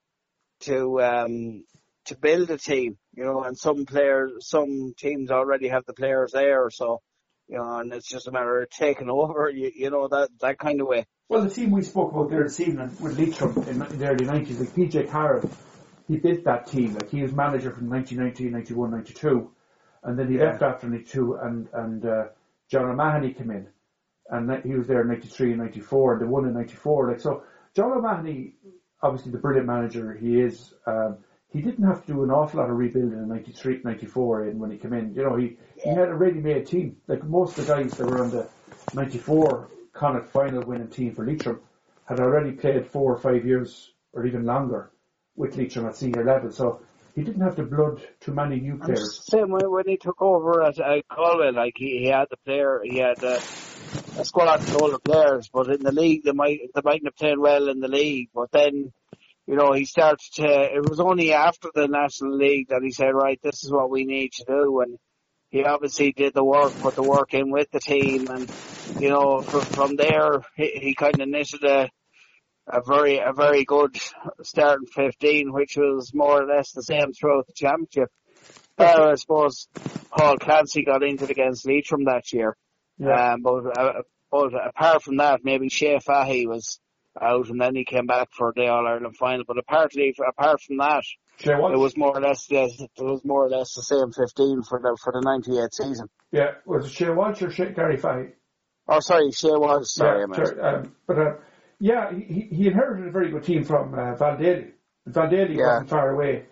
to, um, to build a team, you know, and some players, some teams already have the players there, so. You know, and it's just a matter of taking over, you, you know, that, that kind of way. Well, the team we spoke about there this evening with Leitrim in, in the early nineties, like P J Carroll, he built that team. Like, he was manager from nineteen ninety, ninety-one, ninety-two, and then he yeah. left after ninety-two, and, and uh, John O'Mahony came in, and he was there in ninety-three and ninety-four, and they won in ninety-four. Like, so, John O'Mahony, obviously the brilliant manager he is, um, he didn't have to do an awful lot of rebuilding in ninety-three, ninety-four and when he came in. You know, he, he had a ready-made team. Like most of the guys that were on the ninety-four Connacht final winning team for Leitrim had already played four or five years or even longer with Leitrim at senior level. So he didn't have to blood too many new players. Same way when he took over at uh, Galway, like he, he had the player, he had uh, a squad of older players, but in the league they might they mightn't have played well in the league, but then. You know, he started to, it was only after the National League that he said, right, this is what we need to do. And he obviously did the work, put the work in with the team. And, you know, from, from there, he, he kind of knitted a, a very, a very good starting fifteen, which was more or less the same throughout the championship. Uh, I suppose Paul Clancy got injured against Leitrim that year. Yeah. Um, but, uh, but apart from that, maybe Shea Fahy was, out, and then he came back for the All Ireland final. But apparently, apart from that, it was more or less yeah, it was more or less the same fifteen for the for the ninety-eight season. Yeah, was it Shea Walsh or Shea, Gary Fahy? Oh, sorry, Shea Walsh. Sorry, yeah, sure, um, but uh, yeah, he he inherited a very good team from uh, Val Daly. Val Daly yeah. wasn't far away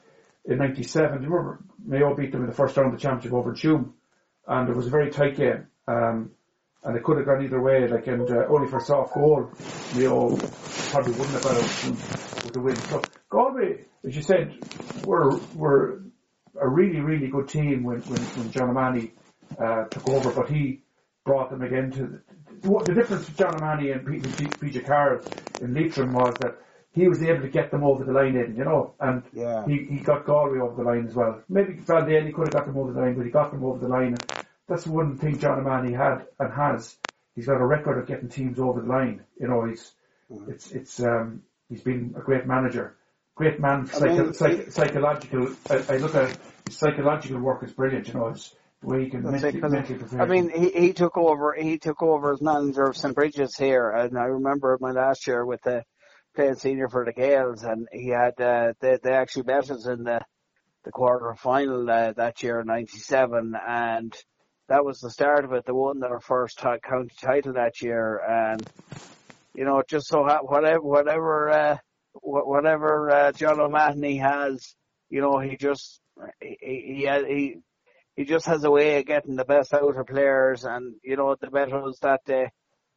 in ninety-seven. Do you remember Mayo beat them in the first round of the championship over in Tuam, and it was a very tight game. Um, and it could have gone either way, like, and uh, only for a soft goal, Mayo probably wouldn't have got out with the win. So Galway, as you said, were were a really, really good team when when, when John O'Mahony uh, took over, but he brought them again to the, the difference with John O'Mahony and P J Carroll in Leitrim was that he was able to get them over the line, Aidan, you know, and yeah. he, he got Galway over the line as well. Maybe Valdayn, he could have got them over the line, but he got them over the line. That's one thing John O'Mahony had and has. He's got a record of getting teams over the line. You know, he's mm. it's it's um he's been a great manager, great man. For psycho, mean, psych, psychological. I, I look at his psychological work is brilliant. You know, it's the way he can mentally, mentally prepare. I mean, he he took over. He took over as manager of Saint Bridget's here, and I remember my last year with the playing senior for the Gaels, and he had uh, they they actually met us in the the quarter final uh, that year in ninety-seven, and that was the start of it. They won their first t- county title that year, and you know, just so ha- whatever whatever uh, wh- whatever uh, John O'Mahony has, you know, he just he he he he just has a way of getting the best out of players, and you know, the Meadows that day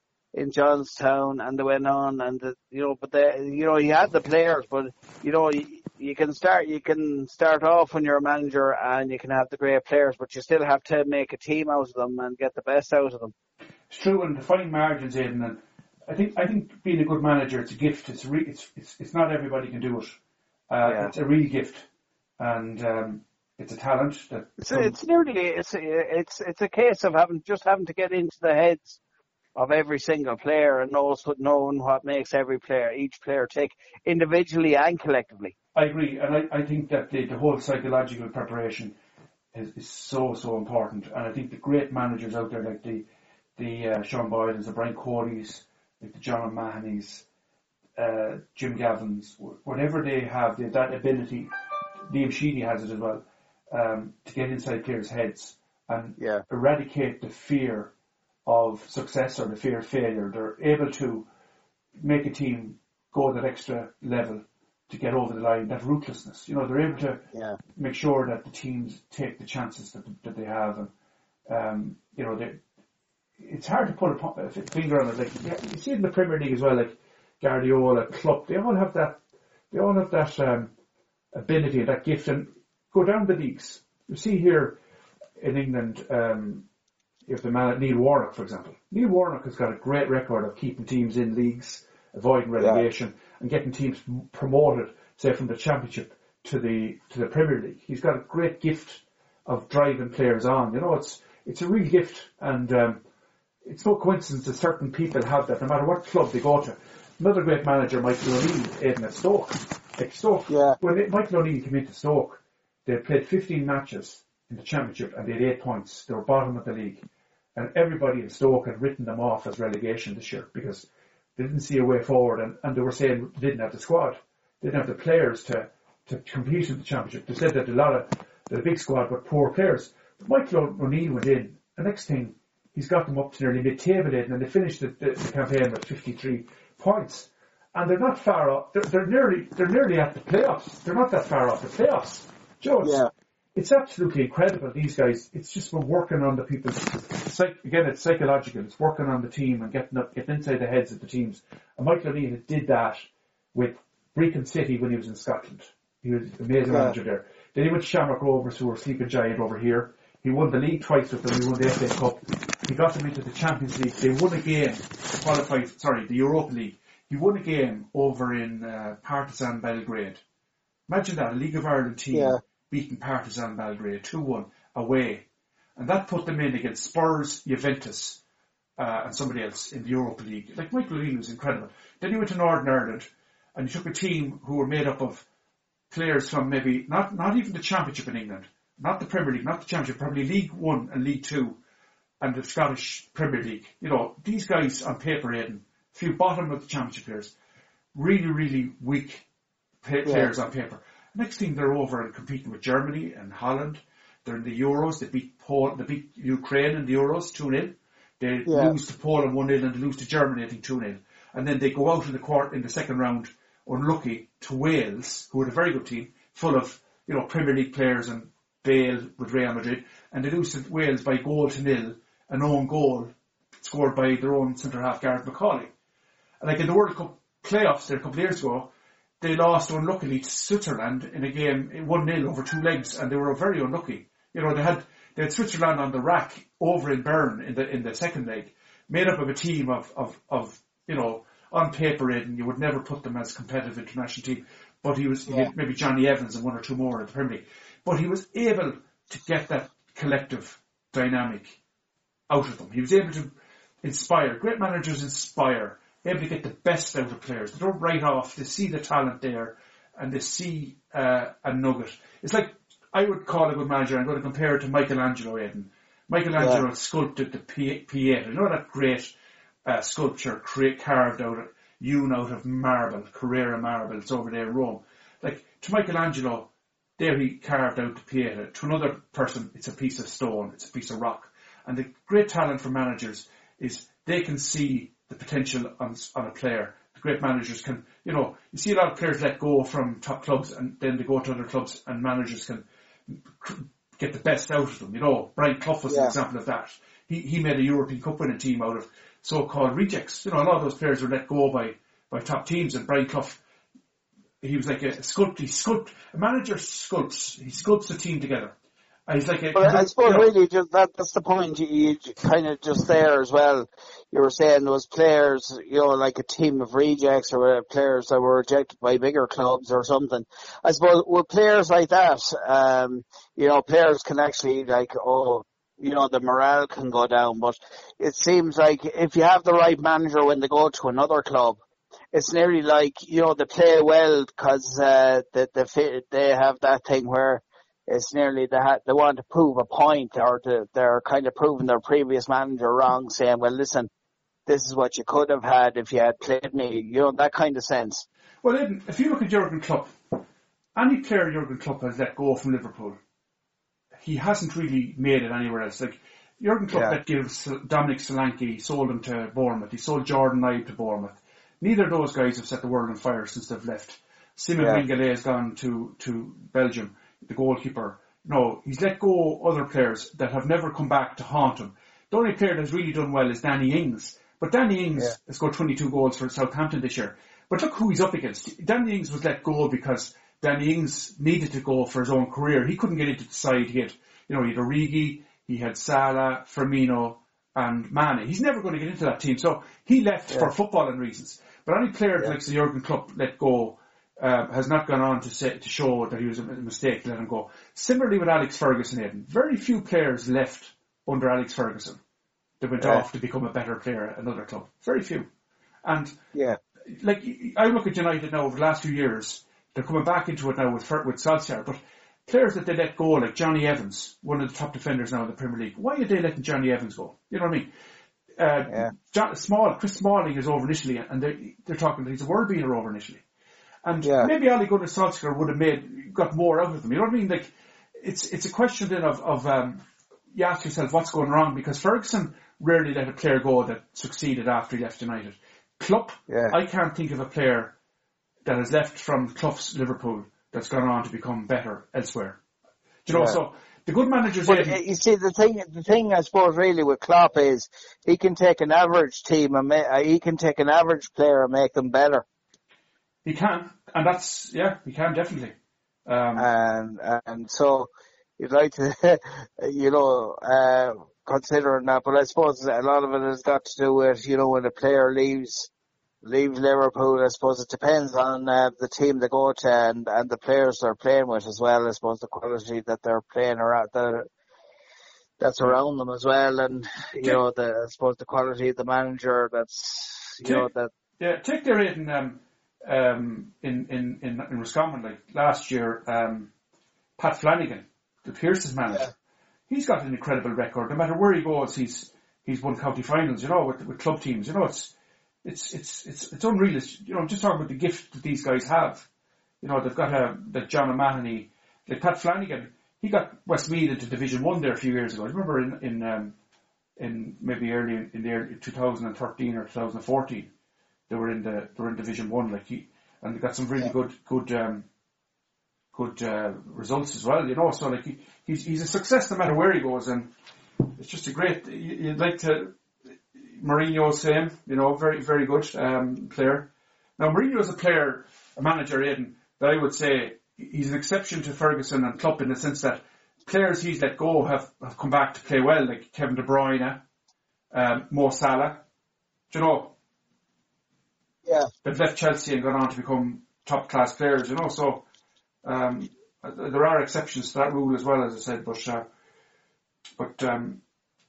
in Johnstown, and they went on, and the, you know, but the you know, he had the players, but you know. He, You can start. You can start off when you're a manager, and you can have the great players, but you still have to make a team out of them and get the best out of them. It's true, and defining margins, Aidan. And I think I think being a good manager, it's a gift. It's re- it's, it's it's not everybody can do it. Uh, yeah. It's a real gift, and um, it's a talent that. It's a, it's nearly it's a, it's it's a case of having just having to get into the heads of every single player and knows knowing what makes every player, each player tick individually and collectively. I agree, and I, I think that the, the whole psychological preparation is, is so, so important. And I think the great managers out there, like the the uh, Sean Boydens, the Brian Cody's, like the John O'Mahony's, uh, Jim Gavin's, whatever they have, they have that ability. Liam Sheedy has it as well, um, to get inside players' heads and yeah. eradicate the fear of success or the fear of failure. They're able to make a team go that extra level to get over the line, that ruthlessness. You know, they're able to yeah. make sure that the teams take the chances that that they have. And, um, you know, they, it's hard to put a, a finger on it. Like, yeah, you see it in the Premier League as well, like Guardiola, Klopp, they all have that, they all have that um, ability and that gift. And go down the leagues. You see here in England, um, you have the man Neil Warnock, for example. Neil Warnock has got a great record of keeping teams in leagues, avoiding relegation, yeah. and getting teams promoted, say, from the Championship to the to the Premier League. He's got a great gift of driving players on. You know, it's it's a real gift, and um, it's no coincidence that certain people have that, no matter what club they go to. Another great manager, Michael O'Neill, Aidan at Stoke. Like Stoke, yeah. when it, Michael O'Neill came into Stoke, they had played fifteen matches in the Championship, and they had eight points. They were bottom of the league. And everybody in Stoke had written them off as relegation this year because they didn't see a way forward, and, and they were saying they didn't have the squad, they didn't have the players to, to compete in the Championship. They said that a lot of the big squad were poor players. But Michael O'Neill went in. The next thing, he's got them up to nearly mid-table, and they finished the, the, the campaign with fifty-three points. And they're not far off. They're, they're nearly they're nearly at the playoffs. They're not that far off the playoffs. Joe, it's, yeah. it's absolutely incredible. These guys, it's just been working on the people's. Psych, again, it's psychological. It's working on the team and getting up, getting inside the heads of the teams. And Michael O'Neill did that with Brecon City when he was in Scotland. He was an amazing yeah. manager there. Then he went to Shamrock Rovers, who were sleeping giant over here. He won the league twice with them. He won the F A Cup. He got them into the Champions League. They won a game, qualified. Sorry, the Europa League. He won a game over in uh, Partizan Belgrade. Imagine that, a League of Ireland team yeah. beating Partizan Belgrade two one away. And that put them in against Spurs, Juventus, uh, and somebody else in the Europa League. Like, Michael O'Neill was incredible. Then he went to Northern Ireland, and he took a team who were made up of players from maybe, not, not even the Championship in England, not the Premier League, not the Championship, probably League One and League Two, and the Scottish Premier League. You know, these guys on paper, Aidan, a few bottom of the Championship players, really, really weak pay- yeah. players on paper. Next thing, they're over and competing with Germany and Holland. They're in the Euros. They beat Poland, they beat Ukraine in the Euros two nil. They yeah. lose to Poland one nil and they lose to Germany, I think, two nil. And then they go out in the quart in the second round, unlucky, to Wales, who are a very good team, full of you know, Premier League players and Bale with Real Madrid, and they lose to Wales by goal to nil, an own goal scored by their own centre-half Gareth McCauley. And like in the World Cup playoffs there a couple of years ago, they lost unluckily to Switzerland in a game one nil over two legs, and they were very unlucky. You know, they had they had Switzerland on the rack over in Bern in the in the second leg, made up of a team of of, of you know, on paper, Aidan, you would never put them as competitive international team, but he was yeah. he had maybe Johnny Evans and one or two more in the Premier League, but he was able to get that collective dynamic out of them. He was able to inspire. Great managers inspire. Able to get the best out of players. They don't write off. They see the talent there, and they see uh, a nugget. It's like I would call a good manager. I'm going to compare it to Michelangelo. Aidan. Michelangelo yeah. sculpted the Pieta. You know that great uh, sculpture create, carved out of hewn out of marble, Carrara marble. It's over there in Rome. Like to Michelangelo, there he carved out the Pieta. To another person, it's a piece of stone. It's a piece of rock. And the great talent for managers is they can see the potential on, on a player. The great managers can, you know, you see a lot of players let go from top clubs and then they go to other clubs and managers can get the best out of them. You know, Brian Clough was yeah. an example of that. He he made a European Cup winning team out of so-called rejects. You know, a lot of those players were let go by, by top teams, and Brian Clough, he was like a sculpt, he sculpt, a manager sculpts, he sculpts a team together. And he's like a, but I suppose you know, really just that, that's the point. You, you kind of just there as well. You were saying those players, you know, like a team of rejects or players that were rejected by bigger clubs or something. I suppose with players like that, um, you know, players can actually like, oh, you know, the morale can go down. But it seems like if you have the right manager when they go to another club, it's nearly like, you know, they play well because uh, they, they, they have that thing where it's nearly they, ha- they want to prove a point, or to, they're kind of proving their previous manager wrong, saying, well, listen, this is what you could have had if you had played me. You know, that kind of sense. Well, Aidan, if you look at Jurgen Klopp, any player Jurgen Klopp has let go from Liverpool, he hasn't really made it anywhere else. Like, Jurgen Klopp yeah. let give Dominic Solanke, sold him to Bournemouth. He sold Jordan Ibe to Bournemouth. Neither of those guys have set the world on fire since they've left. Simon yeah. Mignolet has gone to, to Belgium. The goalkeeper. No, he's let go other players that have never come back to haunt him. The only player that's really done well is Danny Ings. But Danny Ings yeah. has scored twenty-two goals for Southampton this year. But look who he's up against. Danny Ings was let go because Danny Ings needed to go for his own career. He couldn't get into the side. He had, you know, he had Origi, he had Salah, Firmino, and Mane. He's never going to get into that team. So he left yeah. for footballing reasons. But any player yeah. like Jurgen Klopp let go Uh, has not gone on to say, to show that he was a mistake to let him go. Similarly with Alex Ferguson, Aidan, very few players left under Alex Ferguson that went yeah. off to become a better player at another club. Very few. And yeah, like I look at United now over the last few years, they're coming back into it now with with Solskjaer, but players that they let go, like Johnny Evans, one of the top defenders now in the Premier League, why are they letting Johnny Evans go? You know what I mean? Uh, yeah. John, Small, Chris Smalling is over in Italy, and they're, they're talking that he's a world beater over in Italy. And yeah. maybe Ole Gunnar Solskjaer would have made got more out of them. You know what I mean? Like, it's it's a question then of of um, you ask yourself what's going wrong, because Ferguson rarely let a player go that succeeded after he left United. Klopp, yeah. I can't think of a player that has left from Clough's Liverpool that's gone on to become better elsewhere. Do you know? Yeah. So the good managers. But uh, you see, the thing, the thing I suppose really with Klopp is he can take an average team and ma- uh, he can take an average player and make them better. He can, and that's, yeah, he can definitely. Um, and and so you'd like to, you know, uh, considering that, but I suppose a lot of it has got to do with, you know, when a player leaves leaves Liverpool, I suppose it depends on uh, the team they go to and, and the players they're playing with as well. I suppose the quality that they're playing around, that that's around them as well, and you take, know, the I suppose the quality of the manager. That's you take, know that. Yeah, take their rating. Um, Um, in, in, in, in Roscommon, like last year, um, Pat Flanagan, the Pearses manager, yeah. he's got an incredible record. No matter where he goes, he's he's won county finals, you know, with, with club teams. You know, it's it's it's it's it's unreal. It's, you know, I'm just talking about the gift that these guys have. You know, they've got a that John O'Mahony, like Pat Flanagan, he got Westmeath into Division One there a few years ago. I remember in in um, in maybe early in, in the early twenty thirteen or twenty fourteen. They were in the they were in Division One, like he, and they got some really good good um, good uh, results as well, you know. So like he, he's he's a success no matter where he goes, and it's just a great. You'd like to. Mourinho, same, you know, very very good um, player. Now Mourinho is a player, a manager, Aidan, that I would say he's an exception to Ferguson and Klopp in the sense that players he's let go have, have come back to play well, like Kevin De Bruyne, um, Mo Salah. Do you know? Yeah. They've left Chelsea and gone on to become top class players, you know. So um, there are exceptions to that rule as well, as I said. But uh, but um,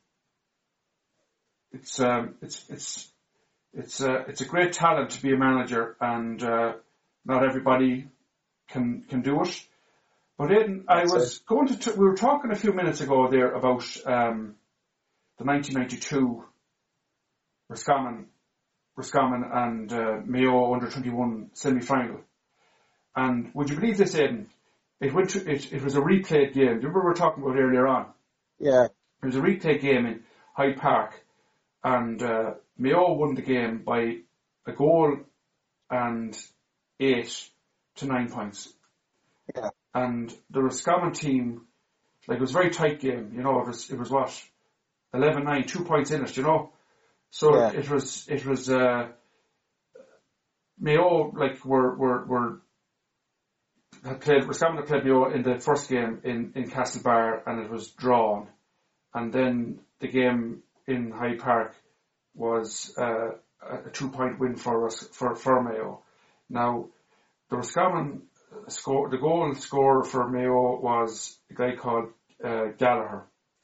it's um, it's it's it's uh, it's a great talent to be a manager, and uh, not everybody can can do it. But Aidan, I was going to, t- we were talking a few minutes ago there about um, the nineteen ninety-two Roscommon, Roscommon and uh, Mayo under twenty-one semi-final. And would you believe this, Aidan? It went to, it, it was a replayed game. Do you remember we were talking about earlier on? Yeah. It was a replayed game in Hyde Park, and uh, Mayo won the game by a goal and eight to nine points. Yeah. And the Roscommon team, like, it was a very tight game, you know, it was, it was what, eleven nine, two points in it, you know? So yeah. it was, it was, uh, Mayo, like, were, were, were, had played, Roscommon had played Mayo in the first game in, in Castlebar, and it was drawn. And then the game in Hyde Park was, uh, a two point win for us, for, for Mayo. Now, the Roscommon, Score, the goal scorer for Mayo was a guy called uh, Gallagher.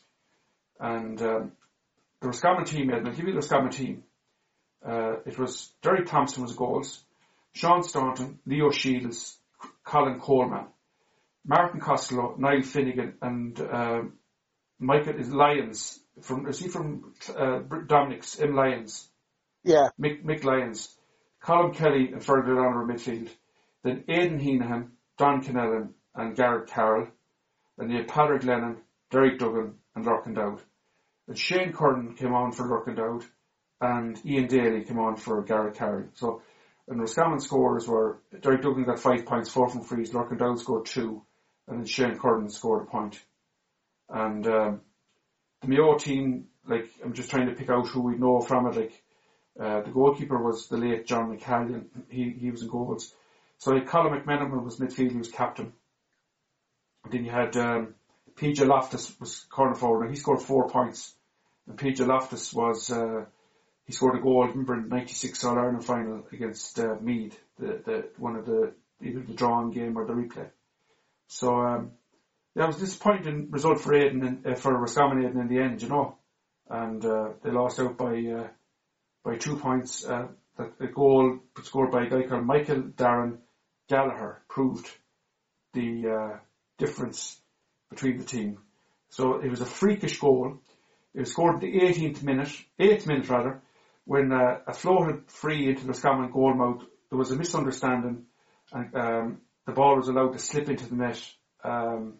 And um, the Roscommon team, I'll give you the Roscommon team. Uh, it was Derek Thompson was goals, Sean Staunton, Leo Shields, Colin Coleman, Martin Costello, Niall Finnegan, and uh, Michael is Lyons. From is he from uh, Dominic's M Lyons? Yeah. Mick, Mick Lyons, Colin Kelly, and Fergal O'Connor midfield. Then Aidan Heenahan, Don Kennellan, and Garrett Carroll. Then you had Patrick Lennon, Derek Duggan, and Lurkin Dowd. And Shane Curran came on for Lurkin Dowd, and Ian Daly came on for Garrett Carroll. So, and Roscommon scores were, Derek Duggan got five points, four from frees, Lurkin Dowd scored two, and then Shane Curran scored a point. And um, the Mayo team, like, I'm just trying to pick out who we know from it, like, uh, the goalkeeper was the late John McCallion, he, he was in goals. So like Colin McMenamin was midfield, he was captain. And then you had um, P J Loftus was corner forward, and he scored four points. And P J Loftus was, uh, he scored a goal, remember, in ninety-six All-Ireland final against uh, Meath, the, the, one of the, either the drawing game or the replay. So, um, yeah, it was a disappointing result for Aidan, uh, for Roscommon Aidan in the end, you know. And uh, they lost out by uh, by two points. Uh, the, the goal scored by a guy called Michael Darren Gallagher proved the uh, difference between the team. So it was a freakish goal. It was scored in the eighteenth minute, eighth minute rather, when uh, a floated free into the Roscommon goal mouth. There was a misunderstanding, and um, the ball was allowed to slip into the net. Um,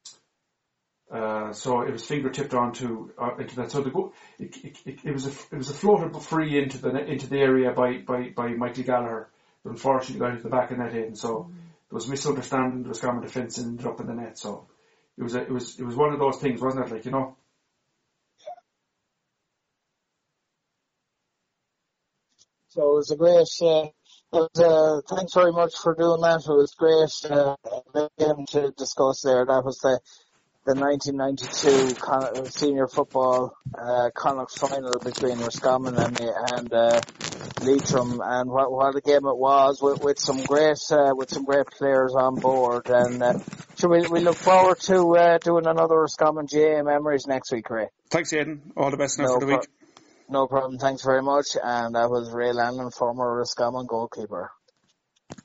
uh, so it was finger tipped onto uh, into that. So the go- it, it, it, it was a it was a floated free into the into the area by by by Michael Gallagher. But unfortunately got into the back of the net in, so there was a misunderstanding, the Roscommon defence ended up in the net, so it was a, it was it was one of those things, wasn't it, like, you know? So it was a great, uh, it was, uh, thanks very much for doing that. It was great, uh, again to discuss there. That was the, the nineteen ninety-two Con- senior football, uh, Connacht final between Roscommon and, and, uh, Leitrim, and what, what a game it was, with, with some great uh, with some great players on board. And uh, so we we look forward to uh, doing another Roscommon G A A Memories next week, Ray. Thanks, Aidan. All the best now no for the pro- week. No problem. Thanks very much. And that was Ray Lannon, former Roscommon goalkeeper.